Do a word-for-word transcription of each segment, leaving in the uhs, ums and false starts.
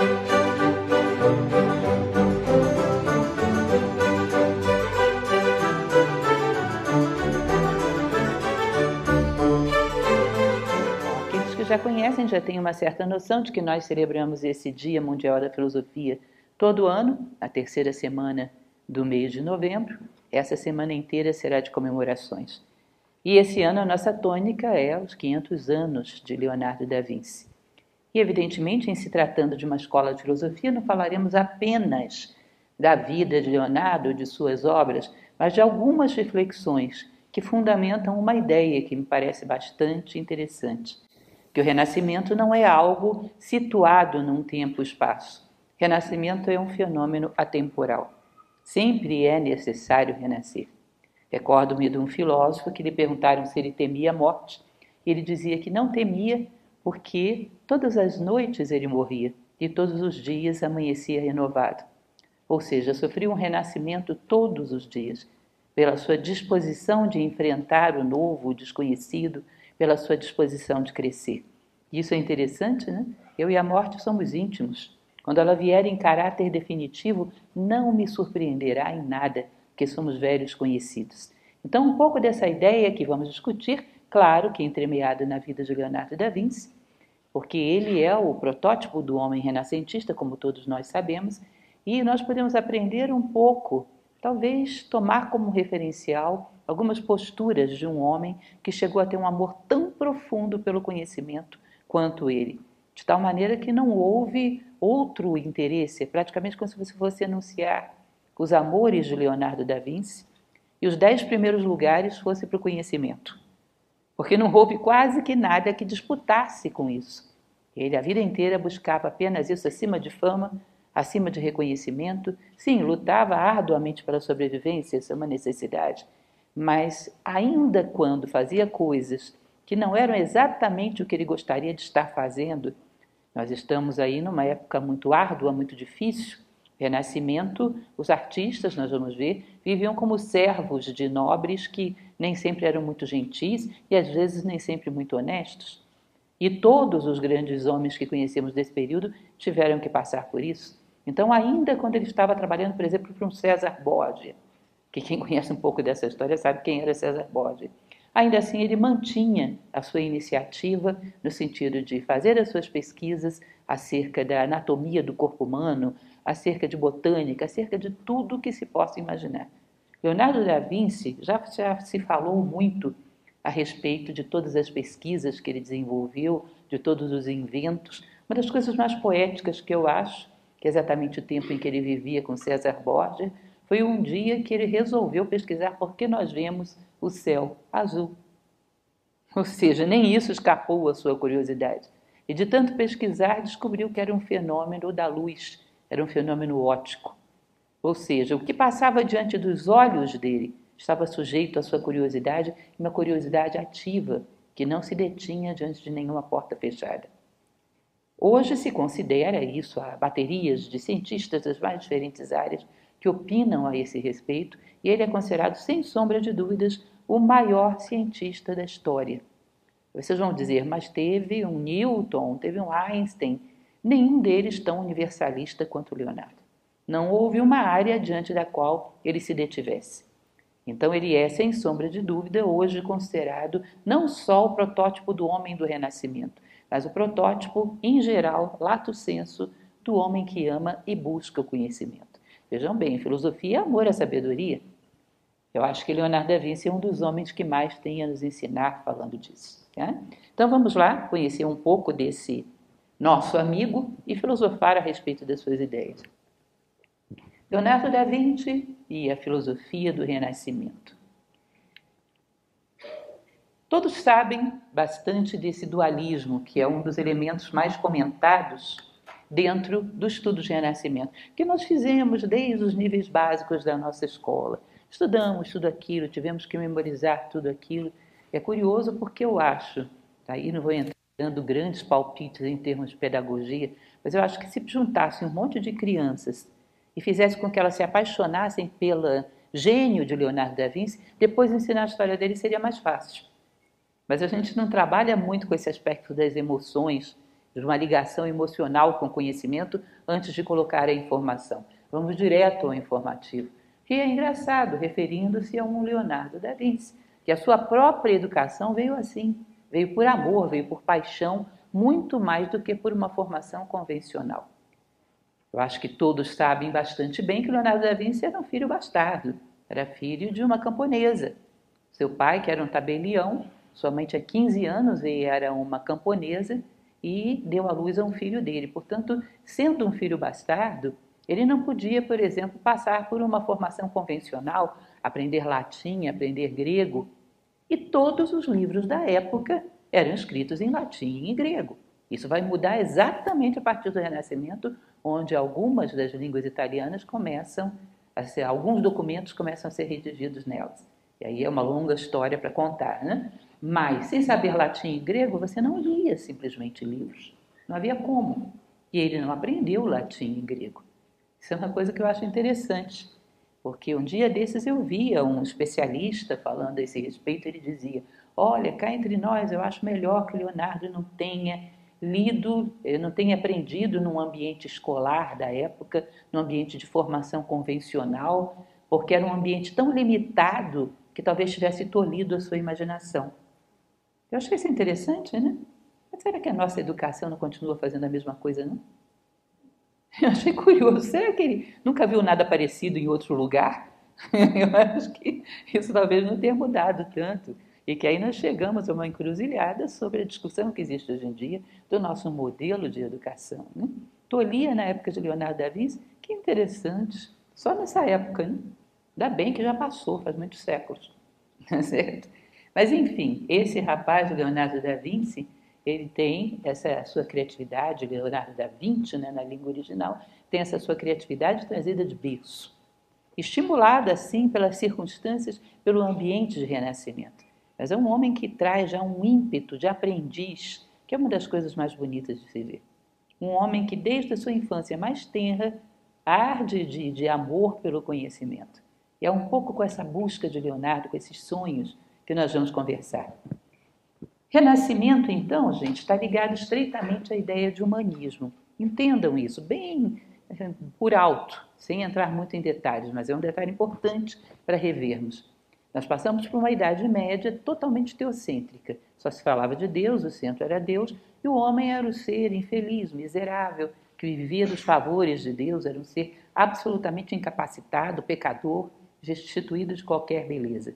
Já conhecem, já têm uma certa noção de que nós celebramos esse Dia Mundial da Filosofia todo ano, a terceira semana do mês de novembro. Essa semana inteira será de comemorações. E esse ano a nossa tônica é os quinhentos anos de Leonardo da Vinci. E evidentemente, em se tratando de uma escola de filosofia, não falaremos apenas da vida de Leonardo, de suas obras, mas de algumas reflexões que fundamentam uma ideia que me parece bastante interessante. Que o renascimento não é algo situado num tempo e espaço. Renascimento é um fenômeno atemporal. Sempre é necessário renascer. Recordo-me de um filósofo que lhe perguntaram se ele temia a morte. Ele dizia que não temia porque todas as noites ele morria e todos os dias amanhecia renovado. Ou seja, sofria um renascimento todos os dias, pela sua disposição de enfrentar o novo, o desconhecido, pela sua disposição de crescer. Isso é interessante, né? Eu e a morte somos íntimos. Quando ela vier em caráter definitivo, não me surpreenderá em nada, porque somos velhos conhecidos. Então, um pouco dessa ideia que vamos discutir, claro que entremeada na vida de Leonardo da Vinci, porque ele é o protótipo do homem renascentista, como todos nós sabemos, e nós podemos aprender um pouco, talvez tomar como referencial algumas posturas de um homem que chegou a ter um amor tão profundo pelo conhecimento quanto ele, de tal maneira que não houve outro interesse, é praticamente como se você fosse anunciar os amores de Leonardo da Vinci e os dez primeiros lugares fossem para o conhecimento, porque não houve quase que nada que disputasse com isso. Ele a vida inteira buscava apenas isso acima de fama, acima de reconhecimento. Sim, lutava arduamente pela sobrevivência, isso é uma necessidade, mas ainda quando fazia coisas que não eram exatamente o que ele gostaria de estar fazendo, nós estamos aí numa época muito árdua, muito difícil. Renascimento, os artistas, nós vamos ver, viviam como servos de nobres que nem sempre eram muito gentis e às vezes nem sempre muito honestos. E todos os grandes homens que conhecemos desse período tiveram que passar por isso. Então, ainda quando ele estava trabalhando, por exemplo, para um César Borgia, que quem conhece um pouco dessa história sabe quem era César Borgia, ainda assim ele mantinha a sua iniciativa no sentido de fazer as suas pesquisas acerca da anatomia do corpo humano, acerca de botânica, acerca de tudo que se possa imaginar. Leonardo da Vinci já, já se falou muito a respeito de todas as pesquisas que ele desenvolveu, de todos os inventos. Uma das coisas mais poéticas que eu acho, que é exatamente o tempo em que ele vivia com César Borgia, foi um dia que ele resolveu pesquisar por que nós vemos o céu azul. Ou seja, nem isso escapou à sua curiosidade. E de tanto pesquisar, descobriu que era um fenômeno da luz, era um fenômeno óptico. Ou seja, o que passava diante dos olhos dele estava sujeito à sua curiosidade, uma curiosidade ativa, que não se detinha diante de nenhuma porta fechada. Hoje se considera isso, há baterias de cientistas das mais diferentes áreas que opinam a esse respeito, e ele é considerado, sem sombra de dúvidas, o maior cientista da história. Vocês vão dizer, mas teve um Newton, teve um Einstein, nenhum deles tão universalista quanto Leonardo. Não houve uma área diante da qual ele se detivesse. Então ele é, sem sombra de dúvida, hoje considerado não só o protótipo do homem do Renascimento, mas o protótipo, em geral, lato sensu, do homem que ama e busca o conhecimento. Vejam bem, filosofia é amor à sabedoria. Eu acho que Leonardo da Vinci é um dos homens que mais tem a nos ensinar falando disso. Né? Então vamos lá conhecer um pouco desse nosso amigo e filosofar a respeito das suas ideias. Leonardo da Vinci e a filosofia do Renascimento. Todos sabem bastante desse dualismo, que é um dos elementos mais comentados dentro do estudo de Renascimento, que nós fizemos desde os níveis básicos da nossa escola. Estudamos tudo aquilo, tivemos que memorizar tudo aquilo. É curioso porque eu acho, aí não vou entrar dando grandes palpites em termos de pedagogia, mas eu acho que se juntasse um monte de crianças e fizesse com que elas se apaixonassem pelo gênio de Leonardo da Vinci, depois ensinar a história dele seria mais fácil. Mas a gente não trabalha muito com esse aspecto das emoções de uma ligação emocional com o conhecimento antes de colocar a informação. Vamos direto ao informativo. Que é engraçado, referindo-se a um Leonardo da Vinci, que a sua própria educação veio assim, veio por amor, veio por paixão, muito mais do que por uma formação convencional. Eu acho que todos sabem bastante bem que Leonardo da Vinci era um filho bastardo, era filho de uma camponesa. Seu pai, que era um tabelião, sua mãe tinha quinze anos e era uma camponesa e deu à luz a um filho dele. Portanto, sendo um filho bastardo, ele não podia, por exemplo, passar por uma formação convencional, aprender latim, aprender grego, e todos os livros da época eram escritos em latim e grego. Isso vai mudar exatamente a partir do Renascimento, onde algumas das línguas italianas começam a ser, alguns documentos começam a ser redigidos nelas. E aí é uma longa história para contar, né? Mas, sem saber latim e grego, você não lia simplesmente livros. Não havia como. E ele não aprendeu latim e grego. Isso é uma coisa que eu acho interessante, porque um dia desses eu via um especialista falando a esse respeito, ele dizia, olha, cá entre nós, eu acho melhor que Leonardo não tenha lido, não tenha aprendido num ambiente escolar da época, num ambiente de formação convencional, porque era um ambiente tão limitado que talvez tivesse tolhido a sua imaginação. Eu achei isso interessante, né? Mas será que a nossa educação não continua fazendo a mesma coisa, não? Eu achei curioso. Será que ele nunca viu nada parecido em outro lugar? Eu acho que isso talvez não tenha mudado tanto. E que aí nós chegamos a uma encruzilhada sobre a discussão que existe hoje em dia do nosso modelo de educação. Né? Tolia na época de Leonardo da Vinci, que interessante. Só nessa época, né? Ainda bem que já passou, faz muitos séculos. Certo? Mas enfim, esse rapaz, Leonardo da Vinci, ele tem essa sua criatividade, Leonardo da Vinci, né, na língua original, tem essa sua criatividade trazida de berço, estimulada assim pelas circunstâncias, pelo ambiente de renascimento. Mas é um homem que traz já um ímpeto de aprendiz, que é uma das coisas mais bonitas de se ver. Um homem que desde a sua infância mais tenra arde de, de amor pelo conhecimento. E é um pouco com essa busca de Leonardo, com esses sonhos, que nós vamos conversar. Renascimento, então, gente, está ligado estreitamente à ideia de humanismo. Entendam isso bem por alto, sem entrar muito em detalhes, mas é um detalhe importante para revermos. Nós passamos por uma Idade Média totalmente teocêntrica. Só se falava de Deus, o centro era Deus, e o homem era o ser infeliz, miserável, que vivia dos favores de Deus, era um ser absolutamente incapacitado, pecador, destituído de qualquer beleza.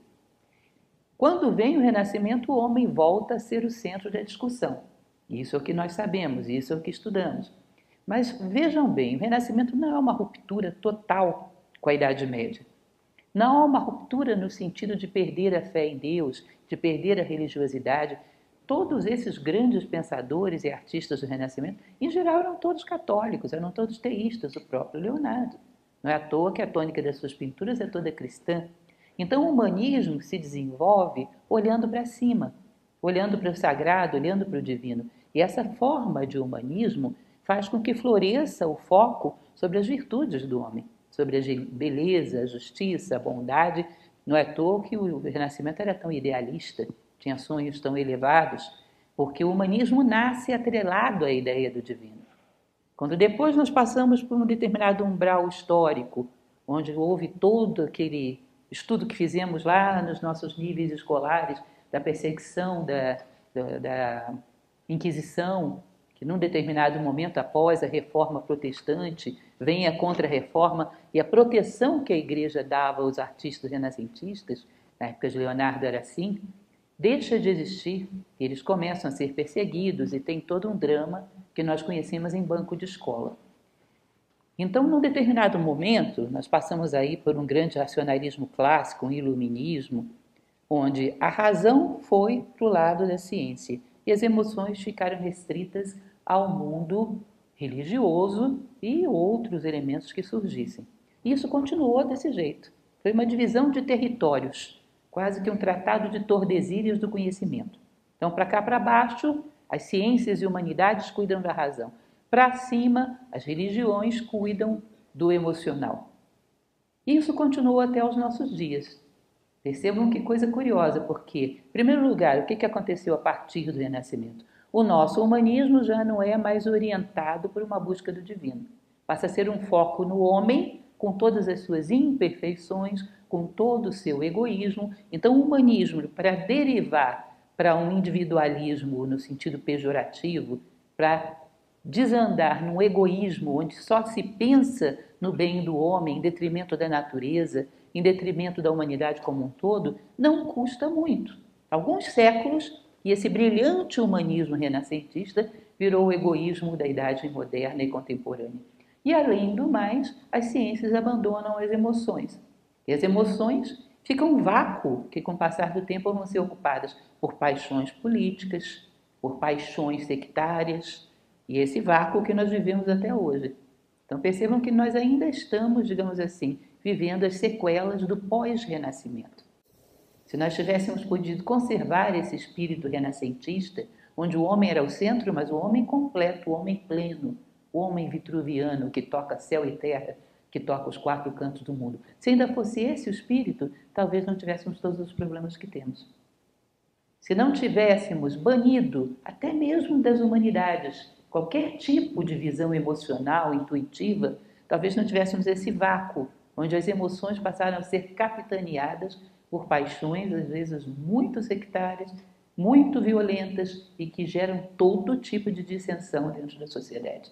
Quando vem o Renascimento, o homem volta a ser o centro da discussão. Isso é o que nós sabemos, isso é o que estudamos. Mas vejam bem, o Renascimento não é uma ruptura total com a Idade Média. Não é uma ruptura no sentido de perder a fé em Deus, de perder a religiosidade. Todos esses grandes pensadores e artistas do Renascimento, em geral, eram todos católicos, eram todos teístas, o próprio Leonardo. Não é à toa que a tônica das suas pinturas é toda cristã. Então, o humanismo se desenvolve olhando para cima, olhando para o sagrado, olhando para o divino. E essa forma de humanismo faz com que floresça o foco sobre as virtudes do homem, sobre a beleza, a justiça, a bondade. Não é à toa que o Renascimento era tão idealista, tinha sonhos tão elevados, porque o humanismo nasce atrelado à ideia do divino. Quando depois nós passamos por um determinado umbral histórico, onde houve todo aquele estudo que fizemos lá nos nossos níveis escolares, da perseguição, da, da, da Inquisição, que num determinado momento, após a reforma protestante, vem a contra-reforma e a proteção que a igreja dava aos artistas renascentistas, na época de Leonardo era assim, deixa de existir, eles começam a ser perseguidos e tem todo um drama que nós conhecemos em banco de escola. Então, num determinado momento, nós passamos aí por um grande racionalismo clássico, um iluminismo, onde a razão foi para o lado da ciência e as emoções ficaram restritas ao mundo religioso e outros elementos que surgissem. Isso continuou desse jeito. Foi uma divisão de territórios, quase que um tratado de Tordesilhas do conhecimento. Então, para cá para baixo, as ciências e humanidades cuidam da razão. Para cima, as religiões cuidam do emocional. Isso continuou até os nossos dias. Percebam que coisa curiosa, porque, em primeiro lugar, o que aconteceu a partir do Renascimento? o nosso humanismo já não é mais orientado por uma busca do divino. Passa a ser um foco no homem, com todas as suas imperfeições, com todo o seu egoísmo. Então, o humanismo, para derivar para um individualismo no sentido pejorativo, para desandar num egoísmo onde só se pensa no bem do homem em detrimento da natureza, em detrimento da humanidade como um todo, não custa muito. Alguns séculos, e esse brilhante humanismo renascentista virou o egoísmo da idade moderna e contemporânea. E, além do mais, as ciências abandonam as emoções. E as emoções ficam um vácuo que, com o passar do tempo, vão ser ocupadas por paixões políticas, por paixões sectárias, e esse vácuo que nós vivemos até hoje. Então percebam que nós ainda estamos, digamos assim, vivendo as sequelas do pós-renascimento. Se nós tivéssemos podido conservar esse espírito renascentista, onde o homem era o centro, mas o homem completo, o homem pleno, o homem vitruviano que toca céu e terra, que toca os quatro cantos do mundo. Se ainda fosse esse o espírito, talvez não tivéssemos todos os problemas que temos. Se não tivéssemos banido, até mesmo das humanidades, qualquer tipo de visão emocional, intuitiva, talvez não tivéssemos esse vácuo, onde as emoções passaram a ser capitaneadas por paixões, às vezes muito sectárias, muito violentas e que geram todo tipo de dissensão dentro da sociedade.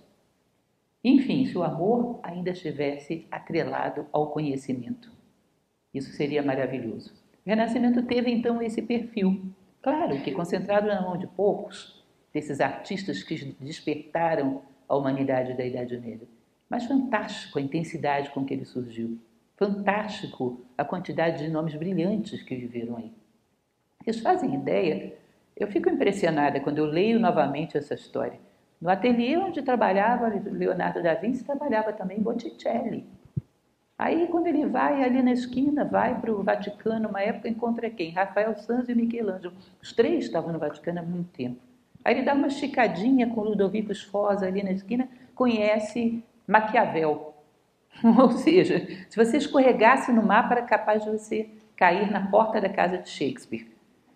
Enfim, se o amor ainda estivesse atrelado ao conhecimento, isso seria maravilhoso. O Renascimento teve então esse perfil, claro que concentrado na mão de poucos, desses artistas que despertaram a humanidade da Idade Média, mas fantástico a intensidade com que ele surgiu, fantástico a quantidade de nomes brilhantes que viveram aí. Vocês fazem ideia? Eu fico impressionada quando eu leio novamente essa história. No ateliê onde trabalhava Leonardo da Vinci, trabalhava também Botticelli. Aí, quando ele vai ali na esquina, vai para o Vaticano, uma época encontra quem? Rafael Sanzio e Michelangelo. Os três estavam no Vaticano há muito tempo. Aí ele dá uma esticadinha com Ludovico Sforza ali na esquina, conhece Maquiavel. Ou seja, se você escorregasse no mapa, era capaz de você cair na porta da casa de Shakespeare.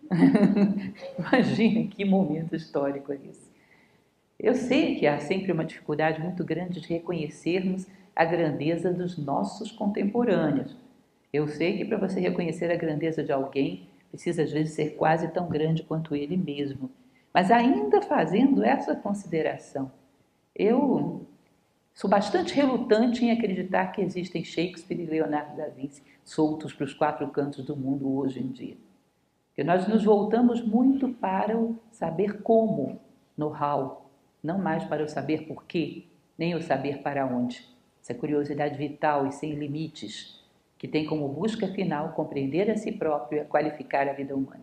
Imagina que momento histórico é esse. Eu sei que há sempre uma dificuldade muito grande de reconhecermos a grandeza dos nossos contemporâneos. Eu sei que para você reconhecer a grandeza de alguém, precisa às vezes ser quase tão grande quanto ele mesmo. Mas ainda fazendo essa consideração, eu sou bastante relutante em acreditar que existem Shakespeare e Leonardo da Vinci soltos para os quatro cantos do mundo hoje em dia. Porque nós nos voltamos muito para o saber como, know-how, não mais para o saber por quê, nem o saber para onde. Essa curiosidade vital e sem limites, que tem como busca final compreender a si próprio e a qualificar a vida humana.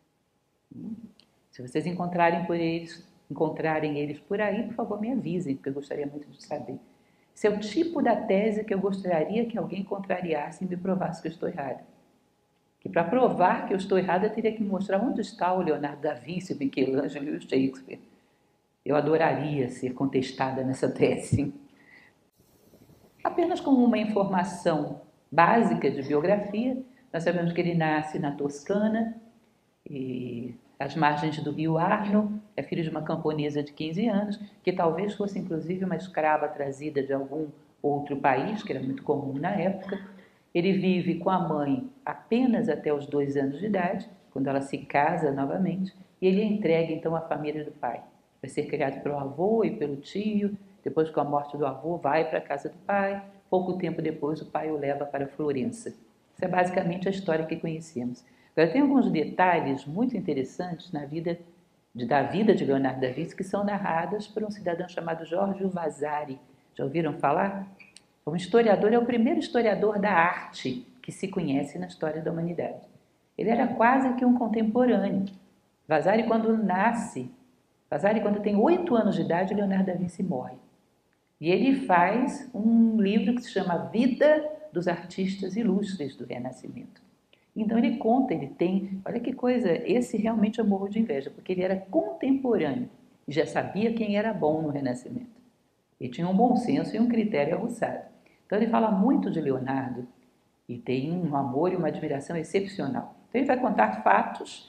Se vocês encontrarem, por eles, encontrarem eles por aí, por favor, me avisem, porque eu gostaria muito de saber. Esse é o tipo da tese que eu gostaria que alguém contrariasse e me provasse que eu estou errada. Que para provar que eu estou errada, eu teria que mostrar onde está o Leonardo da Vinci, o Michelangelo e o Shakespeare. Eu adoraria ser contestada nessa tese. Apenas como uma informação básica de biografia, nós sabemos que ele nasce na Toscana, e às margens do rio Arno, é filho de uma camponesa de quinze anos, que talvez fosse inclusive uma escrava trazida de algum outro país, que era muito comum na época. Ele vive com a mãe apenas até os dois anos de idade, quando ela se casa novamente, e ele é entregue então à família do pai. Vai ser criado pelo avô e pelo tio, depois com a morte do avô vai para a casa do pai, pouco tempo depois o pai o leva para Florença. Isso é basicamente a história que conhecemos. Agora tem alguns detalhes muito interessantes na vida de, da vida de Leonardo da Vinci que são narrados por um cidadão chamado Giorgio Vasari. Já ouviram falar? Um historiador, é o primeiro historiador da arte que se conhece na história da humanidade. Ele era quase que um contemporâneo. Vasari, quando nasce, Vasari, quando tem oito anos de idade, Leonardo da Vinci morre. E ele faz um livro que se chama Vida dos Artistas Ilustres do Renascimento. Então ele conta, ele tem, olha que coisa, esse realmente eu morro de inveja, porque ele era contemporâneo e já sabia quem era bom no Renascimento. Ele tinha um bom senso e um critério aguçado. Então ele fala muito de Leonardo e tem um amor e uma admiração excepcional. Então ele vai contar fatos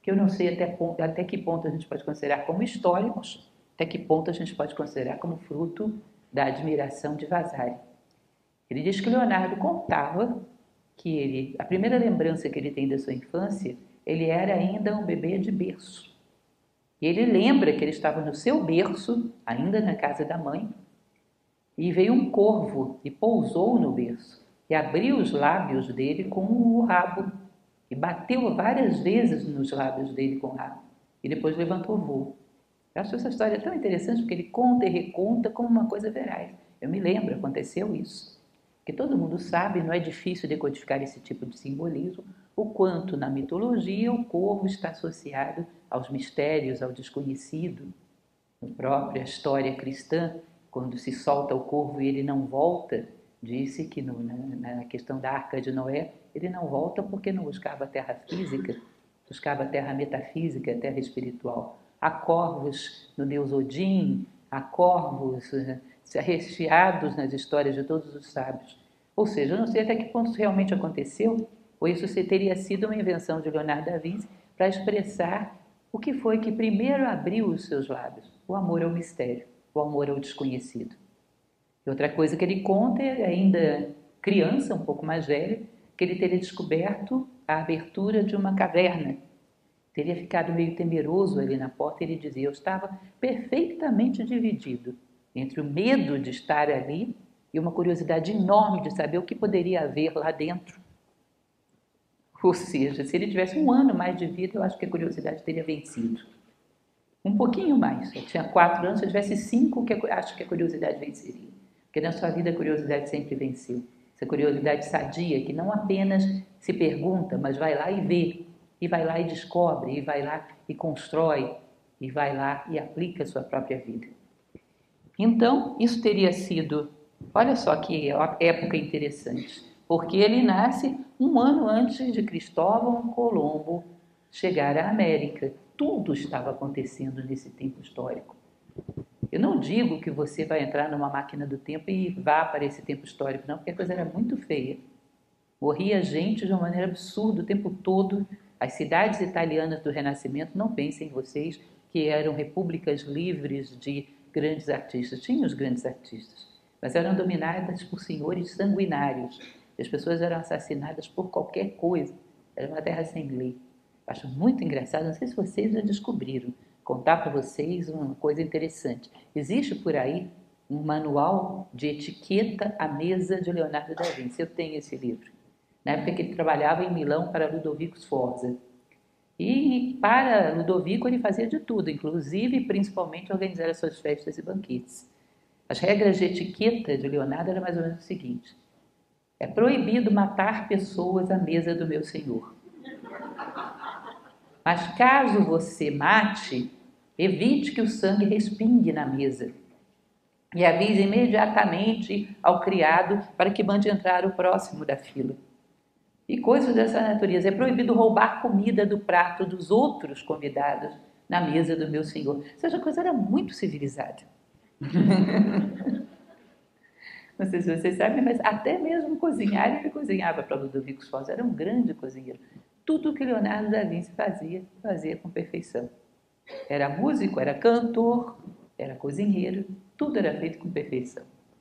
que eu não sei até, ponto, até que ponto a gente pode considerar como históricos, até que ponto a gente pode considerar como fruto da admiração de Vasari. Ele diz que Leonardo contava que ele, a primeira lembrança que ele tem da sua infância, ele era ainda um bebê de berço. E ele lembra que ele estava no seu berço, ainda na casa da mãe, e veio um corvo e pousou no berço e abriu os lábios dele com o rabo e bateu várias vezes nos lábios dele com o rabo e depois levantou voo. Eu acho essa história tão interessante porque ele conta e reconta como uma coisa veraz. Eu me lembro, aconteceu isso. Que todo mundo sabe, não é difícil decodificar esse tipo de simbolismo, o quanto na mitologia o corvo está associado aos mistérios, ao desconhecido. Na própria história cristã, quando se solta o corvo e ele não volta, disse que no, na, na questão da Arca de Noé, ele não volta porque não buscava a terra física, buscava a terra metafísica, a terra espiritual. Há corvos no deus Odin, há corvos recheados nas histórias de todos os sábios. Ou seja, eu não sei até que ponto isso realmente aconteceu, ou isso teria sido uma invenção de Leonardo da Vinci para expressar o que foi que primeiro abriu os seus lábios, o amor ao mistério, o amor ao desconhecido. E outra coisa que ele conta é, ainda criança, um pouco mais velho, que ele teria descoberto a abertura de uma caverna. Teria ficado meio temeroso ali na porta, ele dizia, eu estava perfeitamente dividido entre o medo de estar ali e uma curiosidade enorme de saber o que poderia haver lá dentro. Ou seja, se ele tivesse um ano mais de vida, eu acho que a curiosidade teria vencido. Um pouquinho mais. Eu tinha quatro anos, se eu tivesse cinco, que eu acho que a curiosidade venceria. Porque na sua vida a curiosidade sempre venceu. Essa curiosidade sadia, que não apenas se pergunta, mas vai lá e vê. E vai lá e descobre, e vai lá e constrói, e vai lá e aplica a sua própria vida. Então, isso teria sido, olha só que época interessante, porque ele nasce um ano antes de Cristóvão Colombo chegar à América. Tudo estava acontecendo nesse tempo histórico. Eu não digo que você vai entrar numa máquina do tempo e vá para esse tempo histórico, não, porque a coisa era muito feia. Morria gente de uma maneira absurda o tempo todo. As cidades italianas do Renascimento, não pensem vocês que eram repúblicas livres de grandes artistas. Tinham os grandes artistas, mas eram dominadas por senhores sanguinários. As pessoas eram assassinadas por qualquer coisa. Era uma terra sem lei. Acho muito engraçado, não sei se vocês já descobriram, contar para vocês uma coisa interessante. Existe por aí um manual de etiqueta à mesa de Leonardo da Vinci. Eu tenho esse livro. Na época que ele trabalhava em Milão para Ludovico Sforza. E para Ludovico ele fazia de tudo, inclusive, principalmente, organizar as suas festas e banquetes. As regras de etiqueta de Leonardo eram mais ou menos o seguinte: é proibido matar pessoas à mesa do meu senhor. Mas caso você mate, evite que o sangue respingue na mesa. E avise imediatamente ao criado para que mande entrar o próximo da fila. E coisas dessa natureza. É proibido roubar comida do prato dos outros convidados na mesa do meu senhor. Ou seja, a coisa era muito civilizada. Não sei se vocês sabem, mas até mesmo cozinhar, ele cozinhava para Ludovico Sforza. Era um grande cozinheiro. Tudo que Leonardo da Vinci fazia, fazia com perfeição. Era músico, era cantor, era cozinheiro, tudo era feito com perfeição.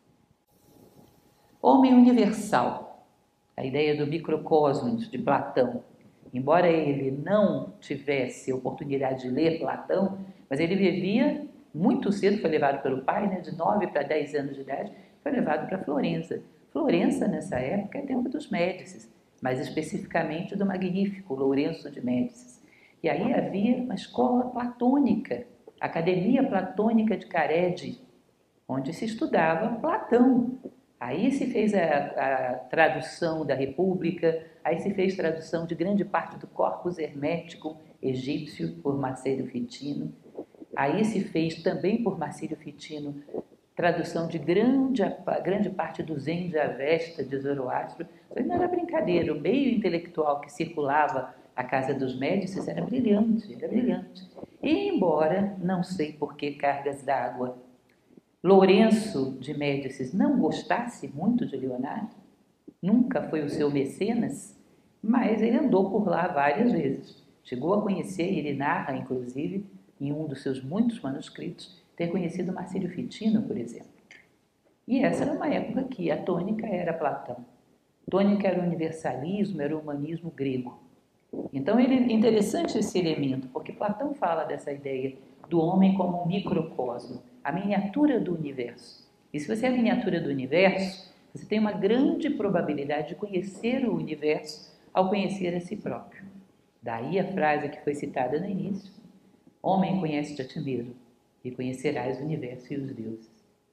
Homem universal. A ideia do microcosmos de Platão. Embora ele não tivesse oportunidade de ler Platão, mas ele vivia muito cedo, foi levado pelo pai, né, de nove para dez anos de idade, foi levado para Florença. Florença, nessa época, é tempo dos Médicis, mais especificamente do magnífico Lourenço de Médicis. E aí havia uma escola platônica, a Academia Platônica de Carédia, onde se estudava Platão. Aí se fez a, a tradução da República, aí se fez tradução de grande parte do corpus hermético egípcio por Marcílio Fitino. Aí se fez também por Marcílio Fitino tradução de grande, grande parte do Zen de Avesta, de Zoroastro. Isso não era brincadeira, o meio intelectual que circulava a casa dos Médicis era brilhante, era brilhante. E embora, não sei por que cargas d'água, Lourenço de Médicis não gostasse muito de Leonardo, nunca foi o seu mecenas, mas ele andou por lá várias vezes. Chegou a conhecer, ele narra, inclusive, em um dos seus muitos manuscritos, ter conhecido Marcílio Fitino, por exemplo. E essa era uma época que a tônica era Platão. A tônica era o universalismo, era o humanismo grego. Então, ele, é interessante esse elemento, porque Platão fala dessa ideia do homem como um microcosmo, a miniatura do universo. E se você é a miniatura do universo, você tem uma grande probabilidade de conhecer o universo ao conhecer a si próprio. Daí a frase que foi citada no início: homem, conhece-te a ti mesmo e conhecerás o universo e os deuses.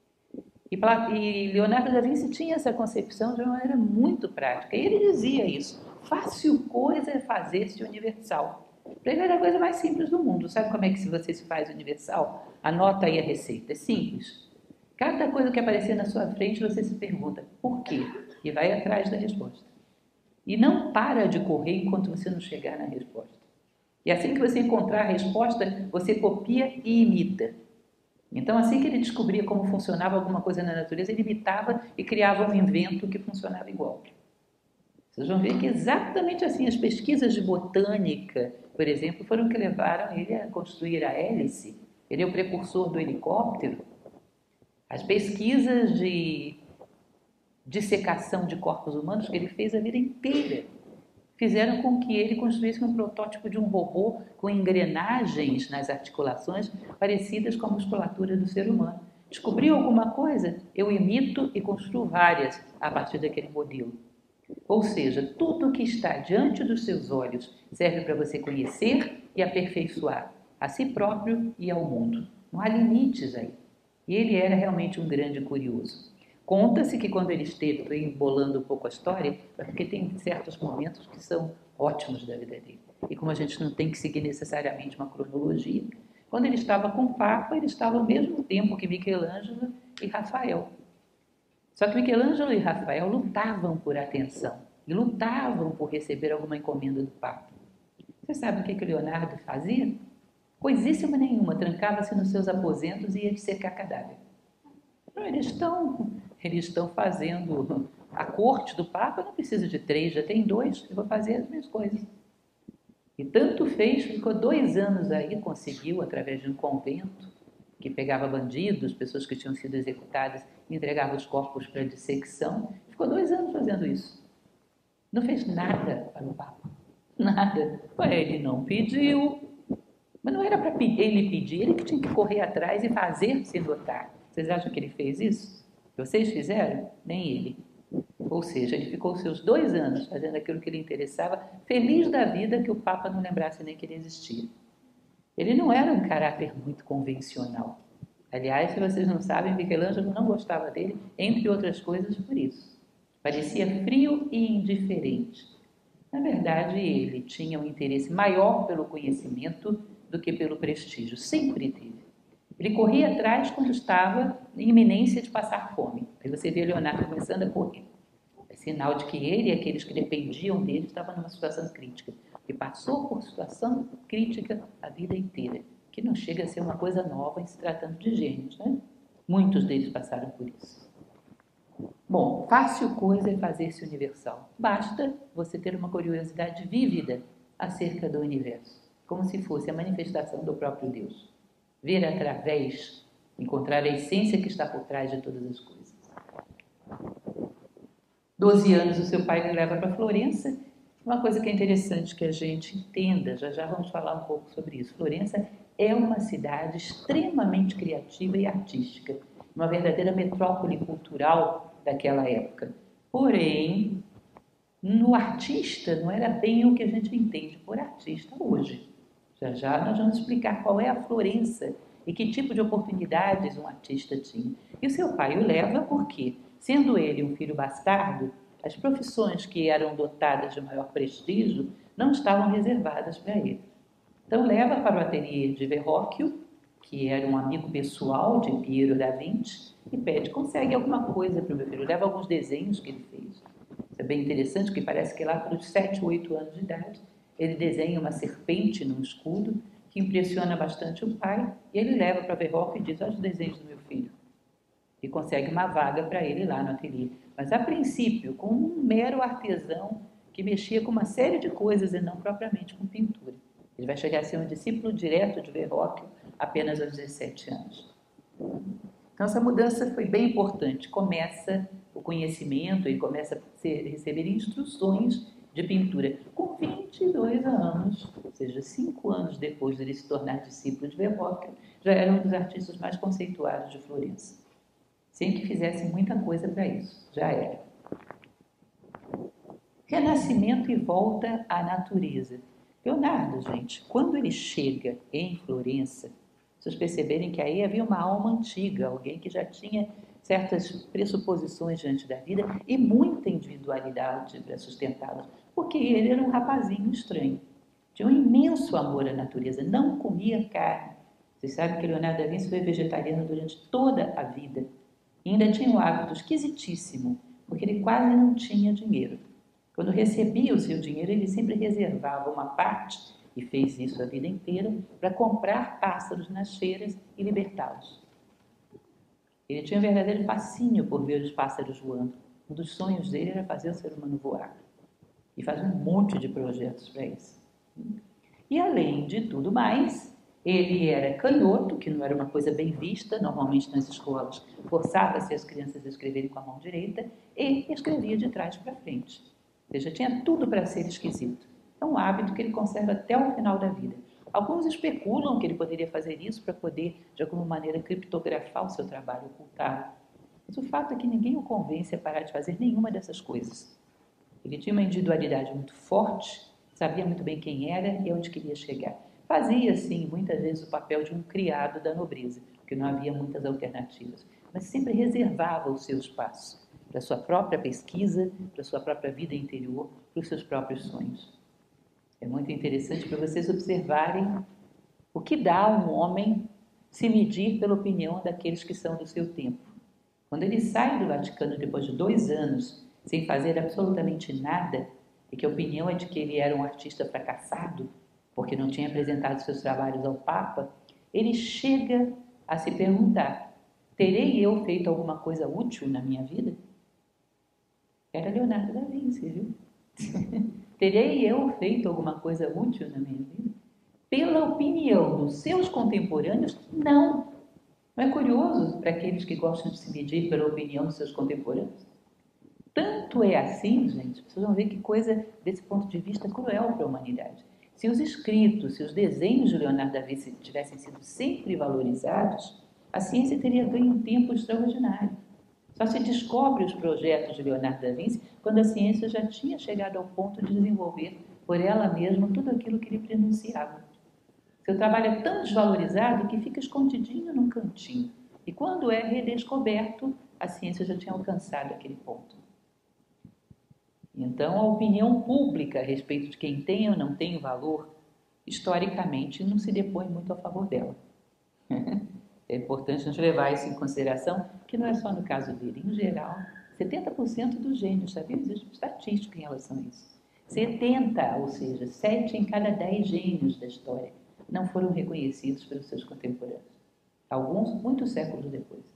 E Leonardo da Vinci tinha essa concepção de uma maneira muito prática. E ele dizia isso: fácil coisa é fazer-se universal. Para ele era a coisa mais simples do mundo. Sabe como é que você se faz universal? Anota aí a receita. É simples. Cada coisa que aparecer na sua frente, você se pergunta por quê? E vai atrás da resposta. E não para de correr enquanto você não chegar na resposta. E assim que você encontrar a resposta, você copia e imita. Então, assim que ele descobria como funcionava alguma coisa na natureza, ele imitava e criava um invento que funcionava igual. Vocês vão ver que exatamente assim, as pesquisas de botânica, por exemplo, foram que levaram ele a construir a hélice. Ele é o precursor do helicóptero. As pesquisas de dissecação de corpos humanos que ele fez a vida inteira fizeram com que ele construísse um protótipo de um robô com engrenagens nas articulações parecidas com a musculatura do ser humano. Descobriu alguma coisa? Eu imito e construo várias a partir daquele modelo. Ou seja, tudo que está diante dos seus olhos serve para você conhecer e aperfeiçoar a si próprio e ao mundo. Não há limites aí. E ele era realmente um grande curioso. Conta-se que quando ele esteve, estou embolando um pouco a história, porque tem certos momentos que são ótimos da vida dele. E como a gente não tem que seguir necessariamente uma cronologia, quando ele estava com o Papa, ele estava ao mesmo tempo que Michelangelo e Rafael. Só que Michelangelo e Rafael lutavam por atenção e lutavam por receber alguma encomenda do Papa. Você sabe o que que Leonardo fazia? Coisíssima nenhuma, trancava-se nos seus aposentos e ia dissecar cadáver. Eles estão, eles estão fazendo a corte do Papa, não precisa de três, já tem dois, eu vou fazer as minhas coisas. E tanto fez, ficou dois anos aí, conseguiu, através de um convento, que pegava bandidos, pessoas que tinham sido executadas, e entregava os corpos para dissecção, ficou dois anos fazendo isso. Não fez nada para o Papa, nada. Ele não pediu, mas não era para ele pedir, ele que tinha que correr atrás e fazer-se notar. Vocês acham que ele fez isso? Vocês fizeram? Nem ele. Ou seja, ele ficou seus dois anos fazendo aquilo que lhe interessava, feliz da vida que o Papa não lembrasse nem que ele existia. Ele não era um caráter muito convencional. Aliás, se vocês não sabem, Michelangelo não gostava dele, entre outras coisas, por isso. Parecia frio e indiferente. Na verdade, ele tinha um interesse maior pelo conhecimento do que pelo prestígio. Sempre teve. Ele corria atrás quando estava em iminência de passar fome. Aí você vê Leonardo começando a correr. É sinal de que ele e aqueles que dependiam dele estavam numa situação crítica. E passou por situação crítica a vida inteira, que não chega a ser uma coisa nova em se tratando de gênios, né? Muitos deles passaram por isso. Bom, fácil coisa é fazer-se universal. Basta você ter uma curiosidade vívida acerca do universo, como se fosse a manifestação do próprio Deus. Ver através, encontrar a essência que está por trás de todas as coisas. Doze anos o seu pai me leva para Florença. Uma coisa que é interessante que a gente entenda, já já vamos falar um pouco sobre isso. Florença é uma cidade extremamente criativa e artística, uma verdadeira metrópole cultural daquela época. Porém, no artista não era bem o que a gente entende por artista hoje. Já já nós vamos explicar qual é a Florença e que tipo de oportunidades um artista tinha. E o seu pai o leva porque, sendo ele um filho bastardo, as profissões que eram dotadas de maior prestígio não estavam reservadas para ele. Então leva para o ateliê de Verrocchio, que era um amigo pessoal de Piero da Vinci, e pede, consegue alguma coisa para o meu filho. Leva alguns desenhos que ele fez. Isso é bem interessante, porque parece que lá pelos sete, oito anos de idade, ele desenha uma serpente num escudo, que impressiona bastante o pai, e ele leva para Verrocchio e diz, olha os desenhos do meu filho. E consegue uma vaga para ele lá no ateliê. Mas, a princípio, com um mero artesão que mexia com uma série de coisas e não propriamente com pintura. Ele vai chegar a ser um discípulo direto de Verrocchio apenas aos dezessete anos. Então, essa mudança foi bem importante. Começa o conhecimento, ele começa a receber instruções de pintura com vinte e dois anos, ou seja, cinco anos depois de ele se tornar discípulo de Verrocchio, já era um dos artistas mais conceituados de Florença. Sem que fizesse muita coisa para isso, já era. Renascimento e volta à natureza. Leonardo, gente, quando ele chega em Florença, vocês perceberem que aí havia uma alma antiga, alguém que já tinha certas pressuposições diante da vida e muita individualidade para sustentá-las, porque ele era um rapazinho estranho, tinha um imenso amor à natureza, não comia carne. Vocês sabem que Leonardo da Vinci foi vegetariano durante toda a vida e ainda tinha um hábito esquisitíssimo, porque ele quase não tinha dinheiro. Quando recebia o seu dinheiro, ele sempre reservava uma parte, e fez isso a vida inteira, para comprar pássaros nas feiras e libertá-los. Ele tinha um verdadeiro fascínio por ver os pássaros voando. Um dos sonhos dele era fazer o ser humano voar. E faz um monte de projetos para isso. E além de tudo mais, ele era canhoto, que não era uma coisa bem vista, normalmente nas escolas forçava-se as crianças a escreverem com a mão direita, e escrevia de trás para frente. Ou seja, tinha tudo para ser esquisito. É um hábito que ele conserva até o final da vida. Alguns especulam que ele poderia fazer isso para poder, de alguma maneira, criptografar o seu trabalho, ocultá-lo. Mas o fato é que ninguém o convence a parar de fazer nenhuma dessas coisas. Ele tinha uma individualidade muito forte, sabia muito bem quem era e onde queria chegar. Fazia, sim, muitas vezes o papel de um criado da nobreza, porque não havia muitas alternativas, mas sempre reservava o seu espaço para a sua própria pesquisa, para a sua própria vida interior, para os seus próprios sonhos. É muito interessante para vocês observarem o que dá a um homem se medir pela opinião daqueles que são do seu tempo. Quando ele sai do Vaticano depois de dois anos, sem fazer absolutamente nada, e que a opinião é de que ele era um artista fracassado, porque não tinha apresentado seus trabalhos ao Papa, ele chega a se perguntar: terei eu feito alguma coisa útil na minha vida? Era Leonardo da Vinci, viu? Terei eu feito alguma coisa útil na minha vida? Pela opinião dos seus contemporâneos, não. Não é curioso para aqueles que gostam de se medir pela opinião dos seus contemporâneos? Tanto é assim, gente, vocês vão ver que coisa, desse ponto de vista, cruel para a humanidade. Se os escritos, se os desenhos de Leonardo da Vinci tivessem sido sempre valorizados, a ciência teria ganho um tempo extraordinário. Só se descobre os projetos de Leonardo da Vinci quando a ciência já tinha chegado ao ponto de desenvolver por ela mesma tudo aquilo que ele pronunciava. Seu trabalho é tão desvalorizado que fica escondidinho num cantinho. E quando é redescoberto, a ciência já tinha alcançado aquele ponto. Então, a opinião pública a respeito de quem tem ou não tem valor, historicamente, não se depõe muito a favor dela. É importante a gente levar isso em consideração, que não é só no caso dele. Em geral, setenta por cento dos gênios, sabia? Existe estatística em relação a isso. setenta, ou seja, sete em cada dez gênios da história não foram reconhecidos pelos seus contemporâneos. Alguns, muitos séculos depois.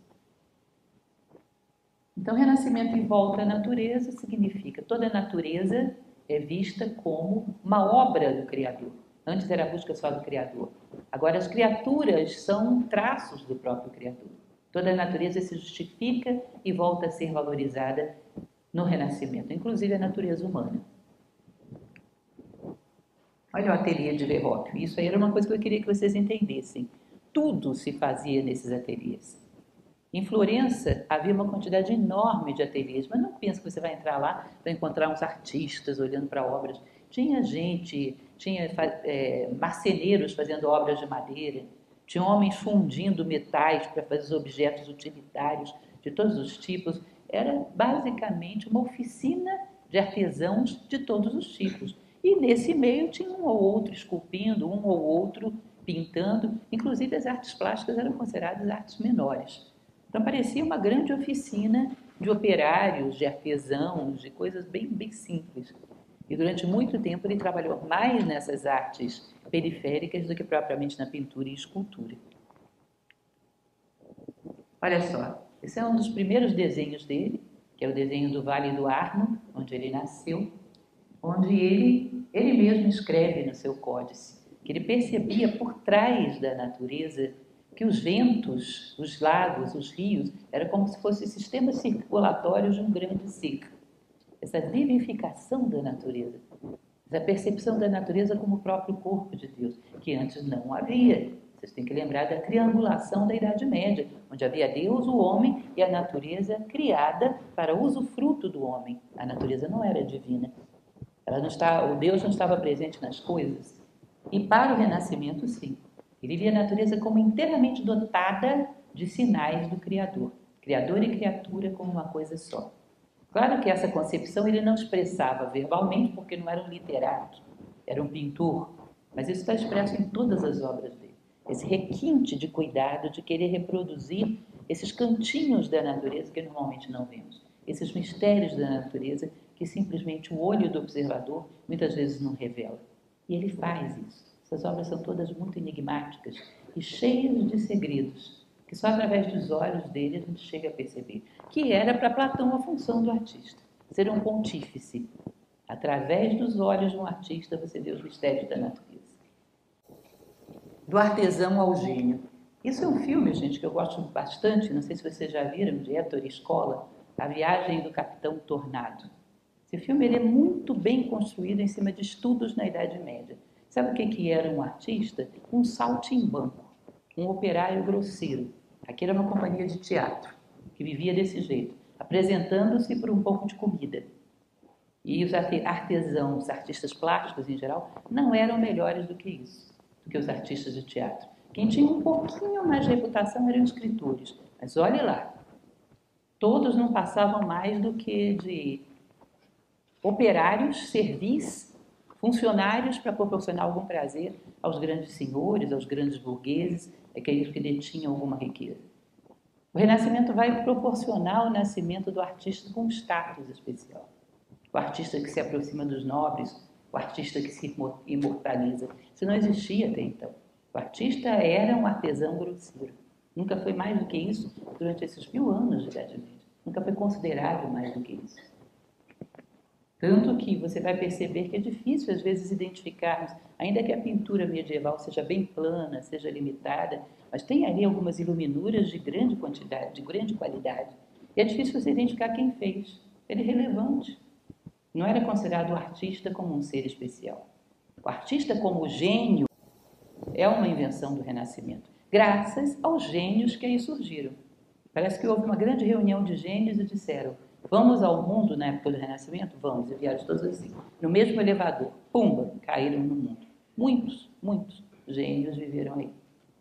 Então, renascimento em volta à natureza significa toda a natureza é vista como uma obra do Criador. Antes era a busca só do Criador. Agora, as criaturas são traços do próprio Criador. Toda a natureza se justifica e volta a ser valorizada no Renascimento, inclusive a natureza humana. Olha o ateliê de Verrocchio. Isso aí era uma coisa que eu queria que vocês entendessem. Tudo se fazia nesses ateliês. Em Florença havia uma quantidade enorme de ateliês, mas não pensa que você vai entrar lá para encontrar uns artistas olhando para obras. Tinha gente, tinha é, marceneiros fazendo obras de madeira, tinha homens fundindo metais para fazer objetos utilitários de todos os tipos. Era basicamente uma oficina de artesãos de todos os tipos. E nesse meio tinha um ou outro esculpindo, um ou outro pintando. Inclusive as artes plásticas eram consideradas artes menores. Então parecia uma grande oficina de operários, de artesãos, de coisas bem, bem simples. E durante muito tempo ele trabalhou mais nessas artes periféricas do que propriamente na pintura e escultura. Olha só, esse é um dos primeiros desenhos dele, que é o desenho do Vale do Arno, onde ele nasceu, onde ele, ele mesmo escreve no seu códice que ele percebia por trás da natureza que os ventos, os lagos, os rios, era como se fossem sistemas circulatórios de um grande ciclo. Essa vivificação da natureza, essa percepção da natureza como o próprio corpo de Deus, que antes não havia. Vocês têm que lembrar da triangulação da Idade Média, onde havia Deus, o homem e a natureza criada para usufruto do homem. A natureza não era divina. Ela não está, o Deus não estava presente nas coisas. E para o Renascimento, sim. Ele via a natureza como inteiramente dotada de sinais do Criador. Criador e criatura como uma coisa só. Claro que essa concepção ele não expressava verbalmente, porque não era um literato, era um pintor. Mas isso está expresso em todas as obras dele. Esse requinte de cuidado, de querer reproduzir esses cantinhos da natureza que normalmente não vemos. Esses mistérios da natureza que simplesmente o olho do observador muitas vezes não revela. E ele faz isso. Essas obras são todas muito enigmáticas e cheias de segredos, que só através dos olhos dele a gente chega a perceber. Que era para Platão a função do artista, ser um pontífice. Através dos olhos de um artista você vê os mistérios da natureza. Do artesão ao gênio. Isso é um filme, gente, que eu gosto bastante, não sei se vocês já viram, de Héctor Escola, A Viagem do Capitão Tornado. Esse filme ele é muito bem construído em cima de estudos na Idade Média. Sabe o que, que era um artista? Um saltimbanco, um operário grosseiro. Aqui era uma companhia de teatro, que vivia desse jeito, apresentando-se por um pouco de comida. E os artesãos, os artistas plásticos em geral, não eram melhores do que isso, do que os artistas de teatro. Quem tinha um pouquinho mais de reputação eram os escritores. Mas olhe lá, todos não passavam mais do que de operários, servis, funcionários para proporcionar algum prazer aos grandes senhores, aos grandes burgueses, aqueles que detinham alguma riqueza. O Renascimento vai proporcionar o nascimento do artista com um status especial. O artista que se aproxima dos nobres, o artista que se imortaliza. Isso não existia até então. O artista era um artesão grosseiro. Nunca foi mais do que isso durante esses mil anos de Idade Média. Nunca foi considerado mais do que isso. Tanto que você vai perceber que é difícil, às vezes, identificarmos, ainda que a pintura medieval seja bem plana, seja limitada, mas tem ali algumas iluminuras de grande quantidade, de grande qualidade. E é difícil você identificar quem fez. Ele é relevante. Não era considerado o artista como um ser especial. O artista como gênio é uma invenção do Renascimento, graças aos gênios que aí surgiram. Parece que houve uma grande reunião de gênios e disseram: vamos ao mundo na época do Renascimento? Vamos, e vieram todos assim. No mesmo elevador, pumba, caíram no mundo. Muitos, muitos gênios viveram aí.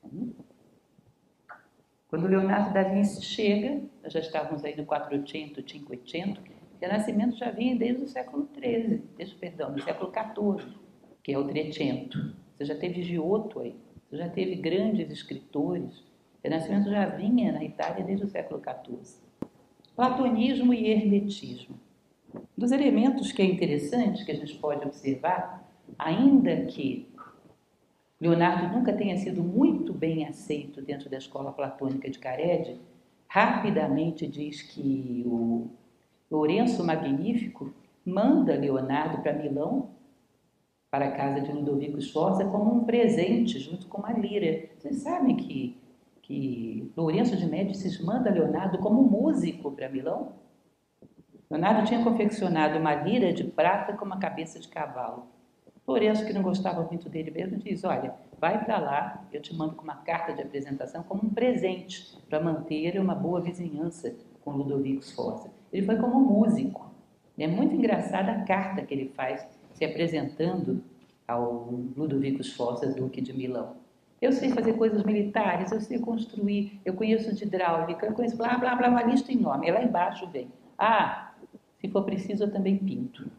Quando Leonardo da Vinci chega, nós já estávamos aí no quatrocentos, cinquecento, o Renascimento já vinha desde o século treze, desde, perdão, do século quatorze, que é o Trecento. Você já teve Giotto aí, você já teve grandes escritores. O Renascimento já vinha na Itália desde o século quatorze. Platonismo e hermetismo. Dos elementos que é interessante, que a gente pode observar, ainda que Leonardo nunca tenha sido muito bem aceito dentro da escola platônica de Carédia, rapidamente diz que o Lourenço Magnífico manda Leonardo para Milão, para a casa de Ludovico Sforza, como um presente, junto com uma lira. Vocês sabem que que Lourenço de Médicis manda Leonardo como músico para Milão? Leonardo tinha confeccionado uma lira de prata com uma cabeça de cavalo. Lourenço, que não gostava muito dele mesmo, diz: olha, vai para lá, eu te mando com uma carta de apresentação como um presente para manter uma boa vizinhança com Ludovico Sforza. Ele foi como músico. É muito engraçada a carta que ele faz se apresentando ao Ludovico Sforza, duque de Milão. Eu sei fazer coisas militares, eu sei construir, eu conheço de hidráulica, eu conheço blá, blá, blá, uma lista enorme. E lá embaixo vem: ah, se for preciso eu também pinto.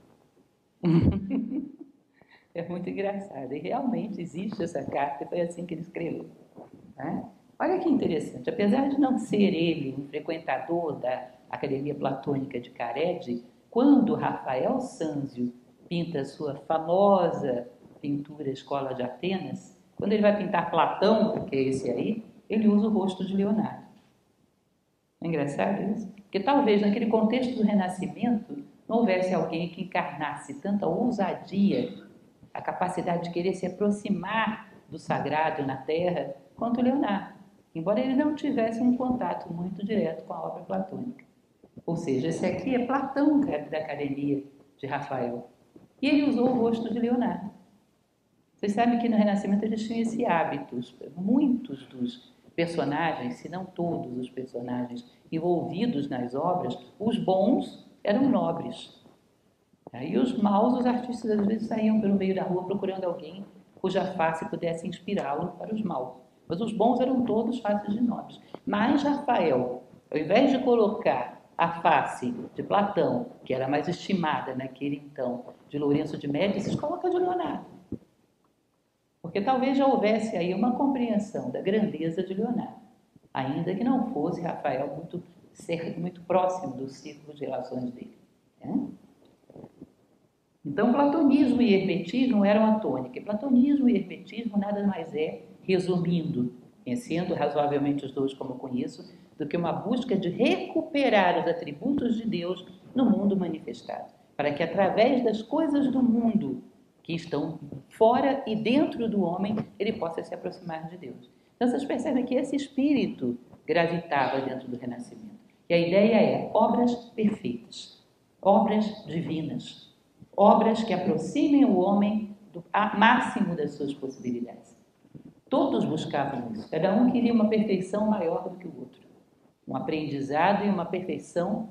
É muito engraçado. E realmente existe essa carta, foi assim que ele escreveu. Né? Olha que interessante. Apesar de não ser ele um frequentador da Academia Platônica de Carédia, quando Rafael Sanzio pinta a sua famosa pintura Escola de Atenas, quando ele vai pintar Platão, que é esse aí, ele usa o rosto de Leonardo. É engraçado isso? Porque talvez naquele contexto do Renascimento não houvesse alguém que encarnasse tanta ousadia, a capacidade de querer se aproximar do sagrado na Terra quanto Leonardo, embora ele não tivesse um contato muito direto com a obra platônica. Ou seja, esse aqui é Platão da Academia de Rafael. E ele usou o rosto de Leonardo. Vocês sabem que no Renascimento eles tinham esse hábito. Muitos dos personagens, se não todos os personagens envolvidos nas obras, os bons eram nobres. E os maus, os artistas às vezes saíam pelo meio da rua procurando alguém cuja face pudesse inspirá-lo para os maus. Mas os bons eram todos faces de nobres. Mas Rafael, ao invés de colocar a face de Platão, que era mais estimada naquele então, de Lourenço de Médicis, coloca de Leonardo. Porque talvez já houvesse aí uma compreensão da grandeza de Leonardo, ainda que não fosse Rafael muito, muito próximo do círculo de relações dele. Né? Então, platonismo e hermetismo eram a tônica. E platonismo e hermetismo nada mais é, resumindo, conhecendo razoavelmente os dois como eu conheço, do que uma busca de recuperar os atributos de Deus no mundo manifestado, para que através das coisas do mundo que estão fora e dentro do homem, ele possa se aproximar de Deus. Então vocês percebem que esse espírito gravitava dentro do Renascimento. E a ideia é obras perfeitas, obras divinas, obras que aproximem o homem do máximo das suas possibilidades. Todos buscavam isso, cada um queria uma perfeição maior do que o outro. Um aprendizado e uma perfeição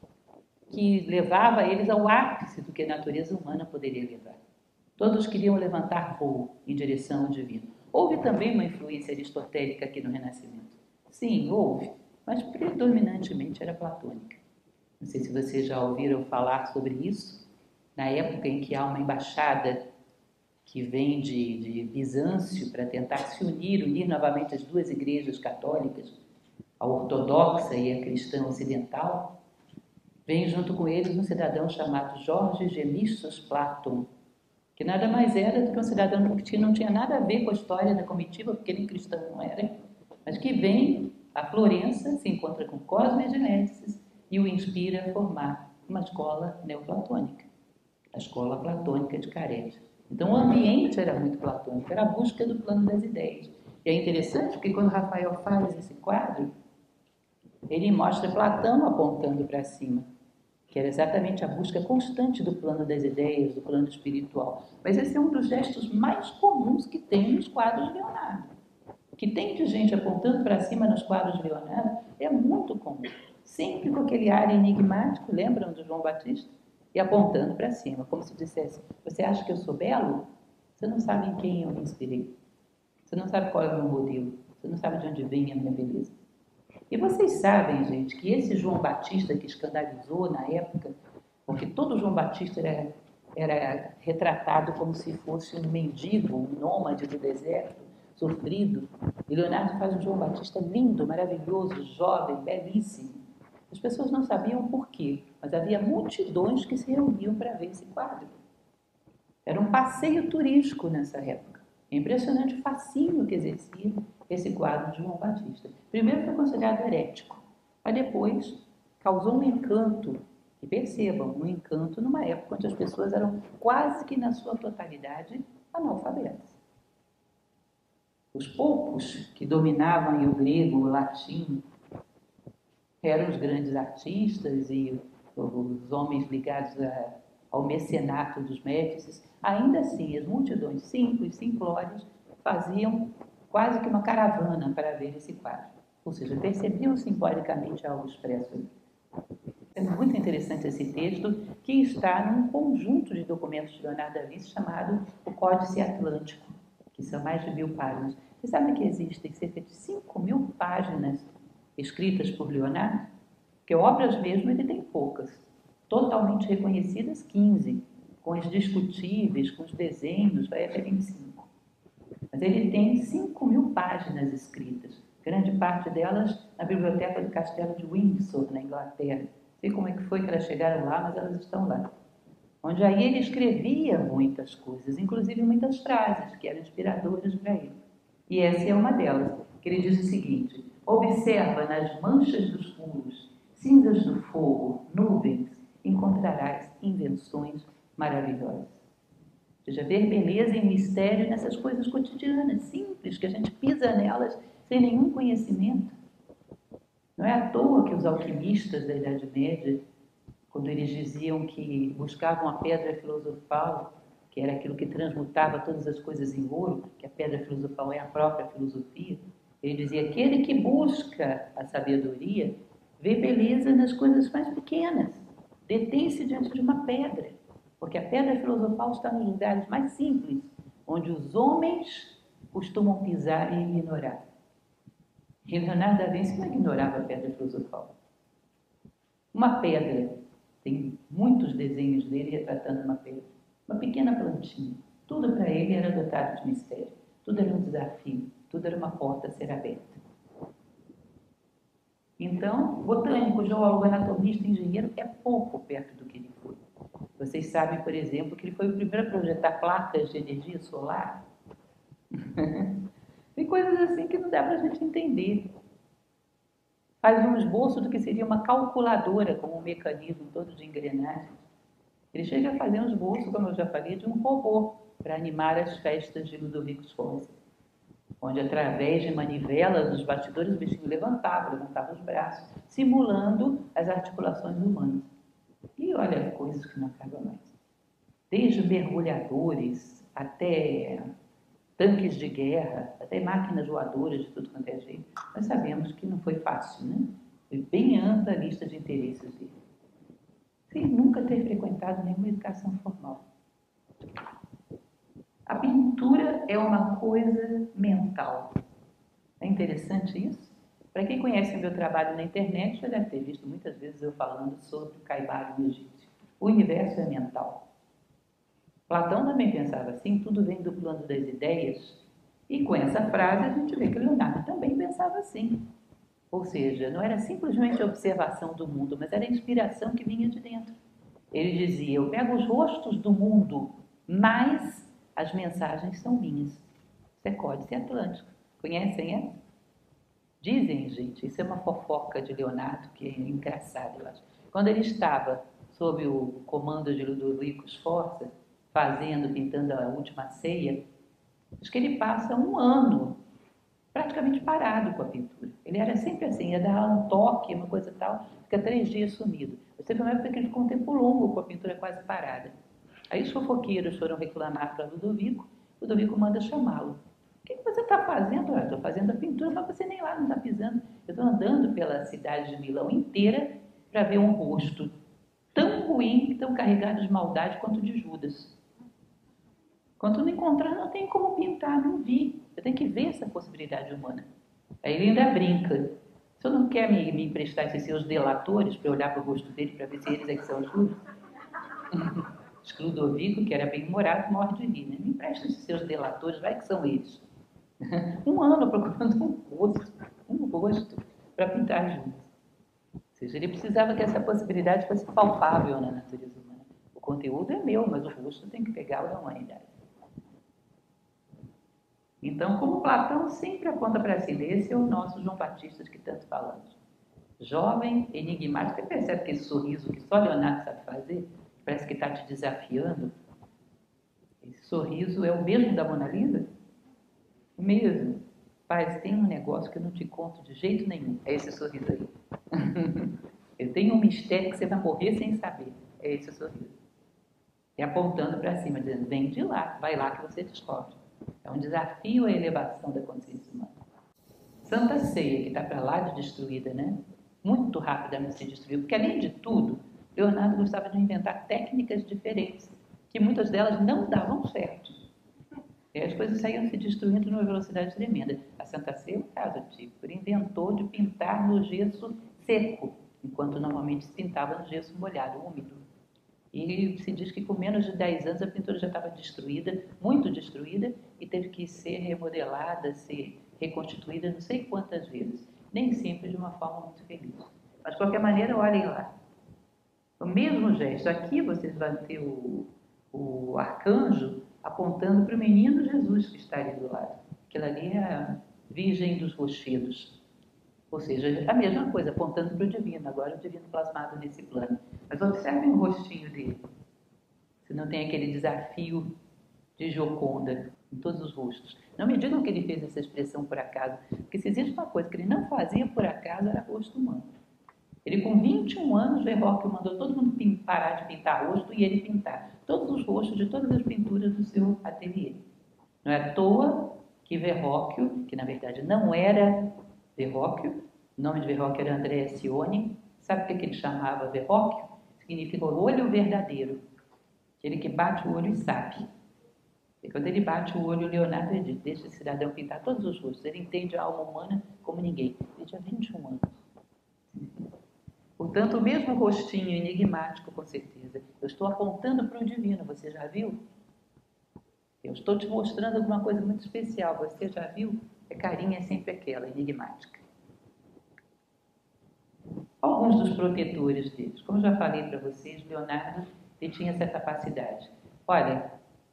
que levava eles ao ápice do que a natureza humana poderia levar. Todos queriam levantar voo em direção ao divino. Houve também uma influência aristotélica aqui no Renascimento. Sim, houve, mas predominantemente era platônica. Não sei se vocês já ouviram falar sobre isso. Na época em que há uma embaixada que vem de, de Bizâncio para tentar se unir, unir novamente as duas igrejas católicas, a ortodoxa e a cristã ocidental, vem junto com eles um cidadão chamado Jorge Gemistos Platon, que nada mais era do que um cidadão que não tinha nada a ver com a história da comitiva, porque nem cristão não era, mas que vem a Florença, se encontra com Cosme de Médicis e o inspira a formar uma escola neoplatônica, a escola platônica de Carege. Então o ambiente era muito platônico, era a busca do plano das ideias. E é interessante porque quando Rafael faz esse quadro, ele mostra Platão apontando para cima, que era exatamente a busca constante do plano das ideias, do plano espiritual. Mas esse é um dos gestos mais comuns que tem nos quadros de Leonardo. O que tem de gente apontando para cima nos quadros de Leonardo é muito comum. Sempre com aquele ar enigmático, lembram do João Batista? E apontando para cima, como se dissesse, você acha que eu sou belo? Você não sabe em quem eu me inspirei. Você não sabe qual é o meu modelo. Você não sabe de onde vem a minha beleza. E vocês sabem, gente, que esse João Batista que escandalizou na época, porque todo João Batista era, era retratado como se fosse um mendigo, um nômade do deserto, sofrido. E Leonardo faz um João Batista lindo, maravilhoso, jovem, belíssimo. As pessoas não sabiam por quê, mas havia multidões que se reuniam para ver esse quadro. Era um passeio turístico nessa época. É impressionante o fascínio que exercia esse quadro de João Batista. Primeiro foi considerado herético, mas depois causou um encanto. E percebam, um encanto numa época onde as pessoas eram quase que na sua totalidade analfabetas. Os poucos que dominavam o grego, o latim, eram os grandes artistas e os homens ligados a, ao mecenato dos Médicis. Ainda assim, as multidões simples, simplórias, faziam quase que uma caravana para ver esse quadro. Ou seja, percebiam simbolicamente algo expresso ali. É muito interessante esse texto, que está num conjunto de documentos de Leonardo da Vinci chamado o Códice Atlântico, que são mais de mil páginas. Vocês sabem que existem cerca de cinco mil páginas escritas por Leonardo? Porque obras mesmo ele tem poucas. Totalmente reconhecidas, quinze. Com os discutíveis, com os desenhos, vai até vinte e cinco. Mas ele tem cinco mil páginas escritas. Grande parte delas na biblioteca do Castelo de Windsor, na Inglaterra. Não sei como é que foi que elas chegaram lá, mas elas estão lá. Onde aí ele escrevia muitas coisas, inclusive muitas frases que eram inspiradoras para ele. E essa é uma delas, que ele diz o seguinte: observa nas manchas dos muros, cinzas do fogo, nuvens, encontrarás invenções maravilhosas. Ou seja, ver beleza e mistério nessas coisas cotidianas, simples, que a gente pisa nelas sem nenhum conhecimento. Não é à toa que os alquimistas da Idade Média, quando eles diziam que buscavam a pedra filosofal, que era aquilo que transmutava todas as coisas em ouro, que a pedra filosofal é a própria filosofia, ele dizia: aquele que busca a sabedoria vê beleza nas coisas mais pequenas, detém-se diante de uma pedra, porque a pedra filosofal está nos lugares mais simples, onde os homens costumam pisar e ignorar. E Leonardo da Vinci não ignorava a pedra filosofal. Uma pedra, tem muitos desenhos dele retratando uma pedra, uma pequena plantinha. Tudo para ele era dotado de mistério, tudo era um desafio, tudo era uma porta a ser aberta. Então, botânico, geólogo, anatomista, engenheiro é pouco perto do que ele foi. Vocês sabem, por exemplo, que ele foi o primeiro a projetar placas de energia solar. Tem coisas assim que não dá para a gente entender. Faz um esboço do que seria uma calculadora, como um mecanismo todo de engrenagens. Ele chega a fazer um esboço, como eu já falei, de um robô para animar as festas de Ludovico Sforza, onde, através de manivelas, os bastidores, o bichinho levantava, levantava os braços, simulando as articulações humanas. E olha, coisas que não acabam mais. Desde mergulhadores até tanques de guerra, até máquinas voadoras de tudo quanto é jeito, nós sabemos que não foi fácil, né? Foi bem ampla a lista de interesses dele. Sem nunca ter frequentado nenhuma educação formal. A pintura é uma coisa mental. É interessante isso? Para quem conhece o meu trabalho na internet, já deve ter visto muitas vezes eu falando sobre o Caibalion egípcio. O universo é mental. Platão também pensava assim, tudo vem do plano das ideias, e com essa frase a gente vê que Leonardo também pensava assim. Ou seja, não era simplesmente a observação do mundo, mas era a inspiração que vinha de dentro. Ele dizia: eu pego os rostos do mundo, mas as mensagens são minhas. Isso é Códice Atlântico. Conhecem essa? Dizem, gente, isso é uma fofoca de Leonardo, que é engraçado, eu acho. Quando ele estava sob o comando de Ludovico Sforza, fazendo, pintando a Última Ceia, acho que ele passa um ano praticamente parado com a pintura. Ele era sempre assim, ia dar um toque, uma coisa tal, fica três dias sumido. Mas teve uma época que ele ficou um tempo longo com a pintura quase parada. Aí os fofoqueiros foram reclamar para Ludovico, Ludovico manda chamá-lo. O que você está fazendo? Eu estou fazendo a pintura, mas você nem lá não está pisando. Eu estou andando pela cidade de Milão inteira para ver um rosto tão ruim, tão carregado de maldade quanto de Judas. Quando não encontrar, não tem como pintar, não vi. Eu tenho que ver essa possibilidade humana. Aí ele ainda brinca. Se eu não quer me, me emprestar esses seus delatores para olhar para o rosto dele para ver se eles é que são os Judas? Ludovico, que era bem humorado, morre de rir. Né? Me empresta esses seus delatores, vai que são eles. Um ano procurando um rosto, um rosto para pintar juntos. Ou seja, ele precisava que essa possibilidade fosse palpável na natureza humana. O conteúdo é meu, mas o rosto tem que pegar a humanidade. Então, como Platão sempre aponta para si, esse é o nosso João Batista de que tanto falamos. Jovem, enigmático, você percebe que esse sorriso que só Leonardo sabe fazer, parece que está te desafiando. Esse sorriso é o mesmo da Mona Lisa? O mesmo. Paz, tem um negócio que eu não te conto de jeito nenhum. É esse sorriso aí. Eu tenho um mistério que você vai morrer sem saber. É esse sorriso. E apontando para cima, dizendo: vem de lá, vai lá que você descobre. É um desafio à elevação da consciência humana. Santa Ceia, que está para lá de destruída, né? Muito rapidamente se destruiu, porque além de tudo, Leonardo gostava de inventar técnicas diferentes, que muitas delas não davam certo. E as coisas saíam se destruindo numa velocidade tremenda. A Santa Ceia é um caso típico. Ele inventou de pintar no gesso seco, enquanto normalmente se pintava no gesso molhado, úmido. E se diz que com menos de dez anos a pintura já estava destruída, muito destruída, e teve que ser remodelada, ser reconstituída não sei quantas vezes. Nem sempre de uma forma muito feliz. Mas, de qualquer maneira, olhem lá. O mesmo gesto. Aqui vocês vão ter o, o arcanjo apontando para o menino Jesus que está ali do lado. Aquilo ali é a Virgem dos Rochedos. Ou seja, a mesma coisa, apontando para o divino, agora o divino plasmado nesse plano. Mas observem o rostinho dele. Se não tem aquele desafio de Gioconda em todos os rostos. Não me digam que ele fez essa expressão por acaso, porque se existe uma coisa que ele não fazia por acaso, era rosto humano. Ele, com vinte e um anos, Verrocchio mandou todo mundo parar de pintar rosto e ele pintar todos os rostos de todas as pinturas do seu ateliê. Não é à toa que Verrocchio, que na verdade não era Verrocchio, o nome de Verrocchio era Andrea Sioni, sabe o que ele chamava Verrocchio? Significa olho verdadeiro, aquele que bate o olho e sabe. E quando ele bate o olho, Leonardo diz, deixa esse cidadão pintar todos os rostos, ele entende a alma humana como ninguém. Ele tinha vinte e um anos. Portanto, o mesmo rostinho enigmático, com certeza. Eu estou apontando para o divino, você já viu? Eu estou te mostrando alguma coisa muito especial, você já viu? A carinha é sempre aquela, enigmática. Alguns dos protetores deles, como eu já falei para vocês, Leonardo ele tinha essa capacidade. Olha,